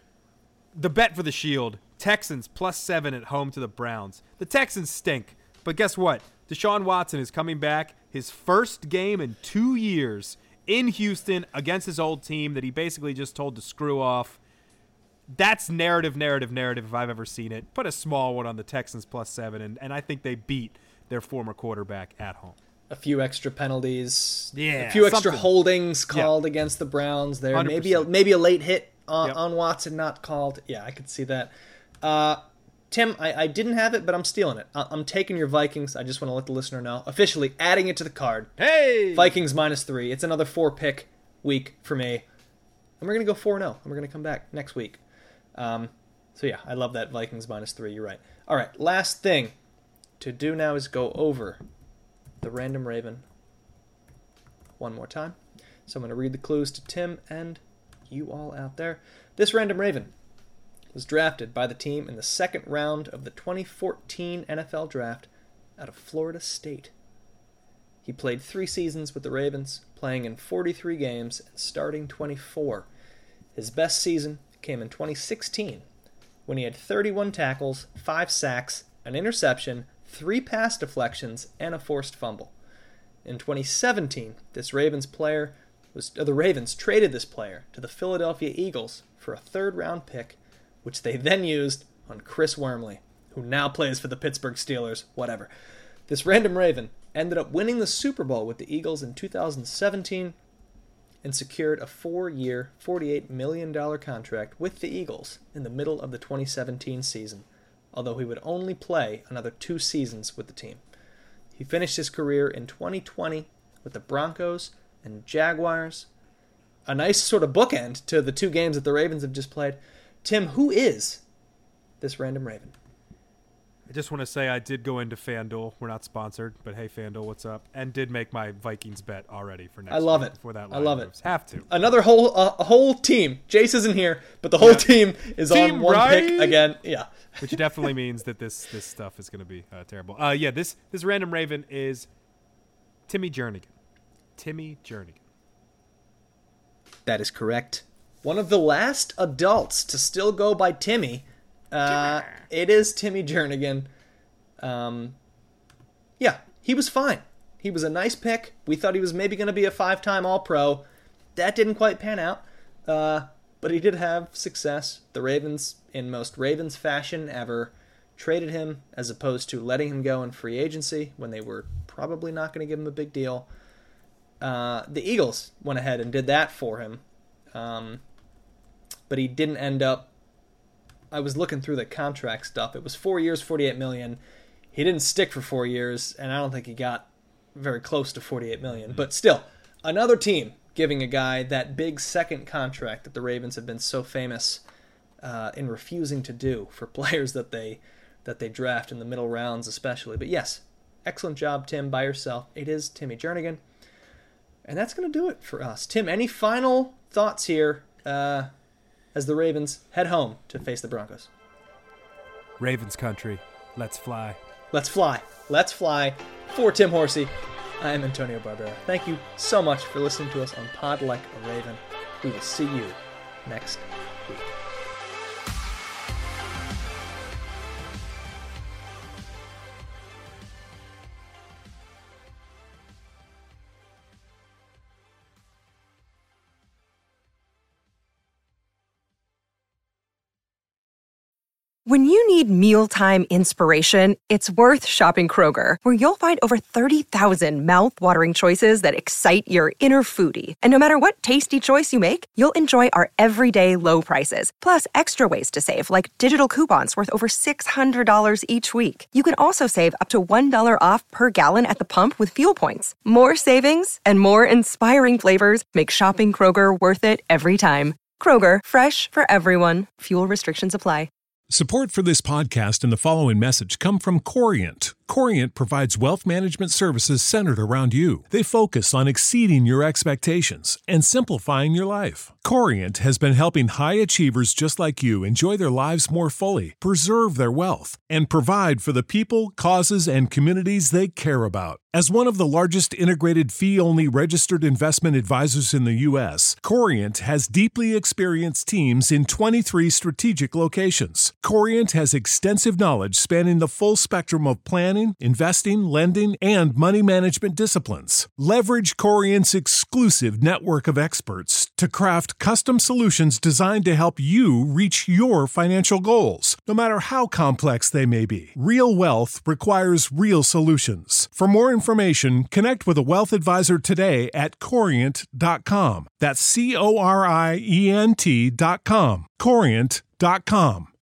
the bet for the Shield, Texans plus seven at home to the Browns. The Texans stink. But guess what? Deshaun Watson is coming back. His first game in two years in Houston against his old team that he basically just told to screw off. That's narrative, narrative, narrative if I've ever seen it. Put a small one on the Texans plus seven, and, and I think they beat their former quarterback at home. A few extra penalties. Yeah, a few extra something. holdings called yeah. against the Browns there. one hundred percent. Maybe a, maybe a late hit on, yep. on Watson not called. Yeah, I could see that. Uh, Tim, I, I didn't have it, but I'm stealing it. I, I'm taking your Vikings. I just want to let the listener know. Officially adding it to the card. Hey! Vikings minus three. It's another four-pick week for me. And we're going to go four and oh, and we're going to come back next week. Um, so yeah, I love that Vikings minus three. You're right. All right, last thing to do now is go over the Random Raven one more time. So I'm going to read the clues to Tim and you all out there. This Random Raven was drafted by the team in the second round of the twenty fourteen N F L Draft out of Florida State. He played three seasons with the Ravens, playing in forty-three games and starting twenty-four. His best season came in twenty sixteen, when he had thirty-one tackles, five sacks, an interception, three pass deflections, and a forced fumble. In twenty seventeen, this Ravens player was uh, the Ravens traded this player to the Philadelphia Eagles for a third-round pick, which they then used on Chris Wormley, who now plays for the Pittsburgh Steelers. Whatever. This Random Raven ended up winning the Super Bowl with the Eagles in two thousand seventeen and secured a four-year, forty-eight million dollars contract with the Eagles in the middle of the twenty seventeen season, although he would only play another two seasons with the team. He finished his career in twenty twenty with the Broncos and Jaguars. A nice sort of bookend to the two games that the Ravens have just played. Tim, who is this Random Raven? I just want to say I did go into FanDuel. We're not sponsored, but hey, FanDuel, what's up? And did make my Vikings bet already for next I love week it. Before that I love moves. it. Have to. Another whole uh, a whole team. Jace isn't here, but the whole Yeah. team is Team on one right? pick again. Yeah. Which definitely means that this this stuff is going to be uh, terrible. Uh, yeah, this this Random Raven is Timmy Jernigan. Timmy Jernigan. That is correct. One of the last adults to still go by Timmy. Uh, it is Timmy Jernigan. Um, yeah, he was fine. He was a nice pick. We thought he was maybe going to be a five-time All-Pro. That didn't quite pan out. Uh, but he did have success. The Ravens, in most Ravens fashion ever, traded him as opposed to letting him go in free agency when they were probably not going to give him a big deal. Uh, the Eagles went ahead and did that for him. Um, but he didn't end up... I was looking through the contract stuff. It was four years, forty-eight million dollars. He didn't stick for four years, and I don't think he got very close to forty-eight million dollars. But still, another team giving a guy that big second contract that the Ravens have been so famous uh, in refusing to do for players that they that they draft in the middle rounds especially. But yes, excellent job, Tim, by yourself. It is Timmy Jernigan. And that's going to do it for us. Tim, any final thoughts here uh, as the Ravens head home to face the Broncos? Ravens country. Let's fly. Let's fly. Let's fly. For Tim Horsey, I am Antonio Barbera. Thank you so much for listening to us on Pod Like a Raven. We will see you next week. When you need mealtime inspiration, it's worth shopping Kroger, where you'll find over thirty thousand mouth-watering choices that excite your inner foodie. And no matter what tasty choice you make, you'll enjoy our everyday low prices, plus extra ways to save, like digital coupons worth over six hundred dollars each week. You can also save up to one dollar off per gallon at the pump with fuel points. More savings and more inspiring flavors make shopping Kroger worth it every time. Kroger, fresh for everyone. Fuel restrictions apply. Support for this podcast and the following message come from Corient. Corient provides wealth management services centered around you. They focus on exceeding your expectations and simplifying your life. Corient has been helping high achievers just like you enjoy their lives more fully, preserve their wealth, and provide for the people, causes, and communities they care about. As one of the largest integrated fee-only registered investment advisors in the U S, Corient has deeply experienced teams in twenty-three strategic locations. Corient has extensive knowledge spanning the full spectrum of planning, investing, lending, and money management disciplines. Leverage Corient's exclusive network of experts to craft custom solutions designed to help you reach your financial goals, no matter how complex they may be. Real wealth requires real solutions. For more information, connect with a wealth advisor today at corient dot com. That's C O R I E N T dot com. corient dot com.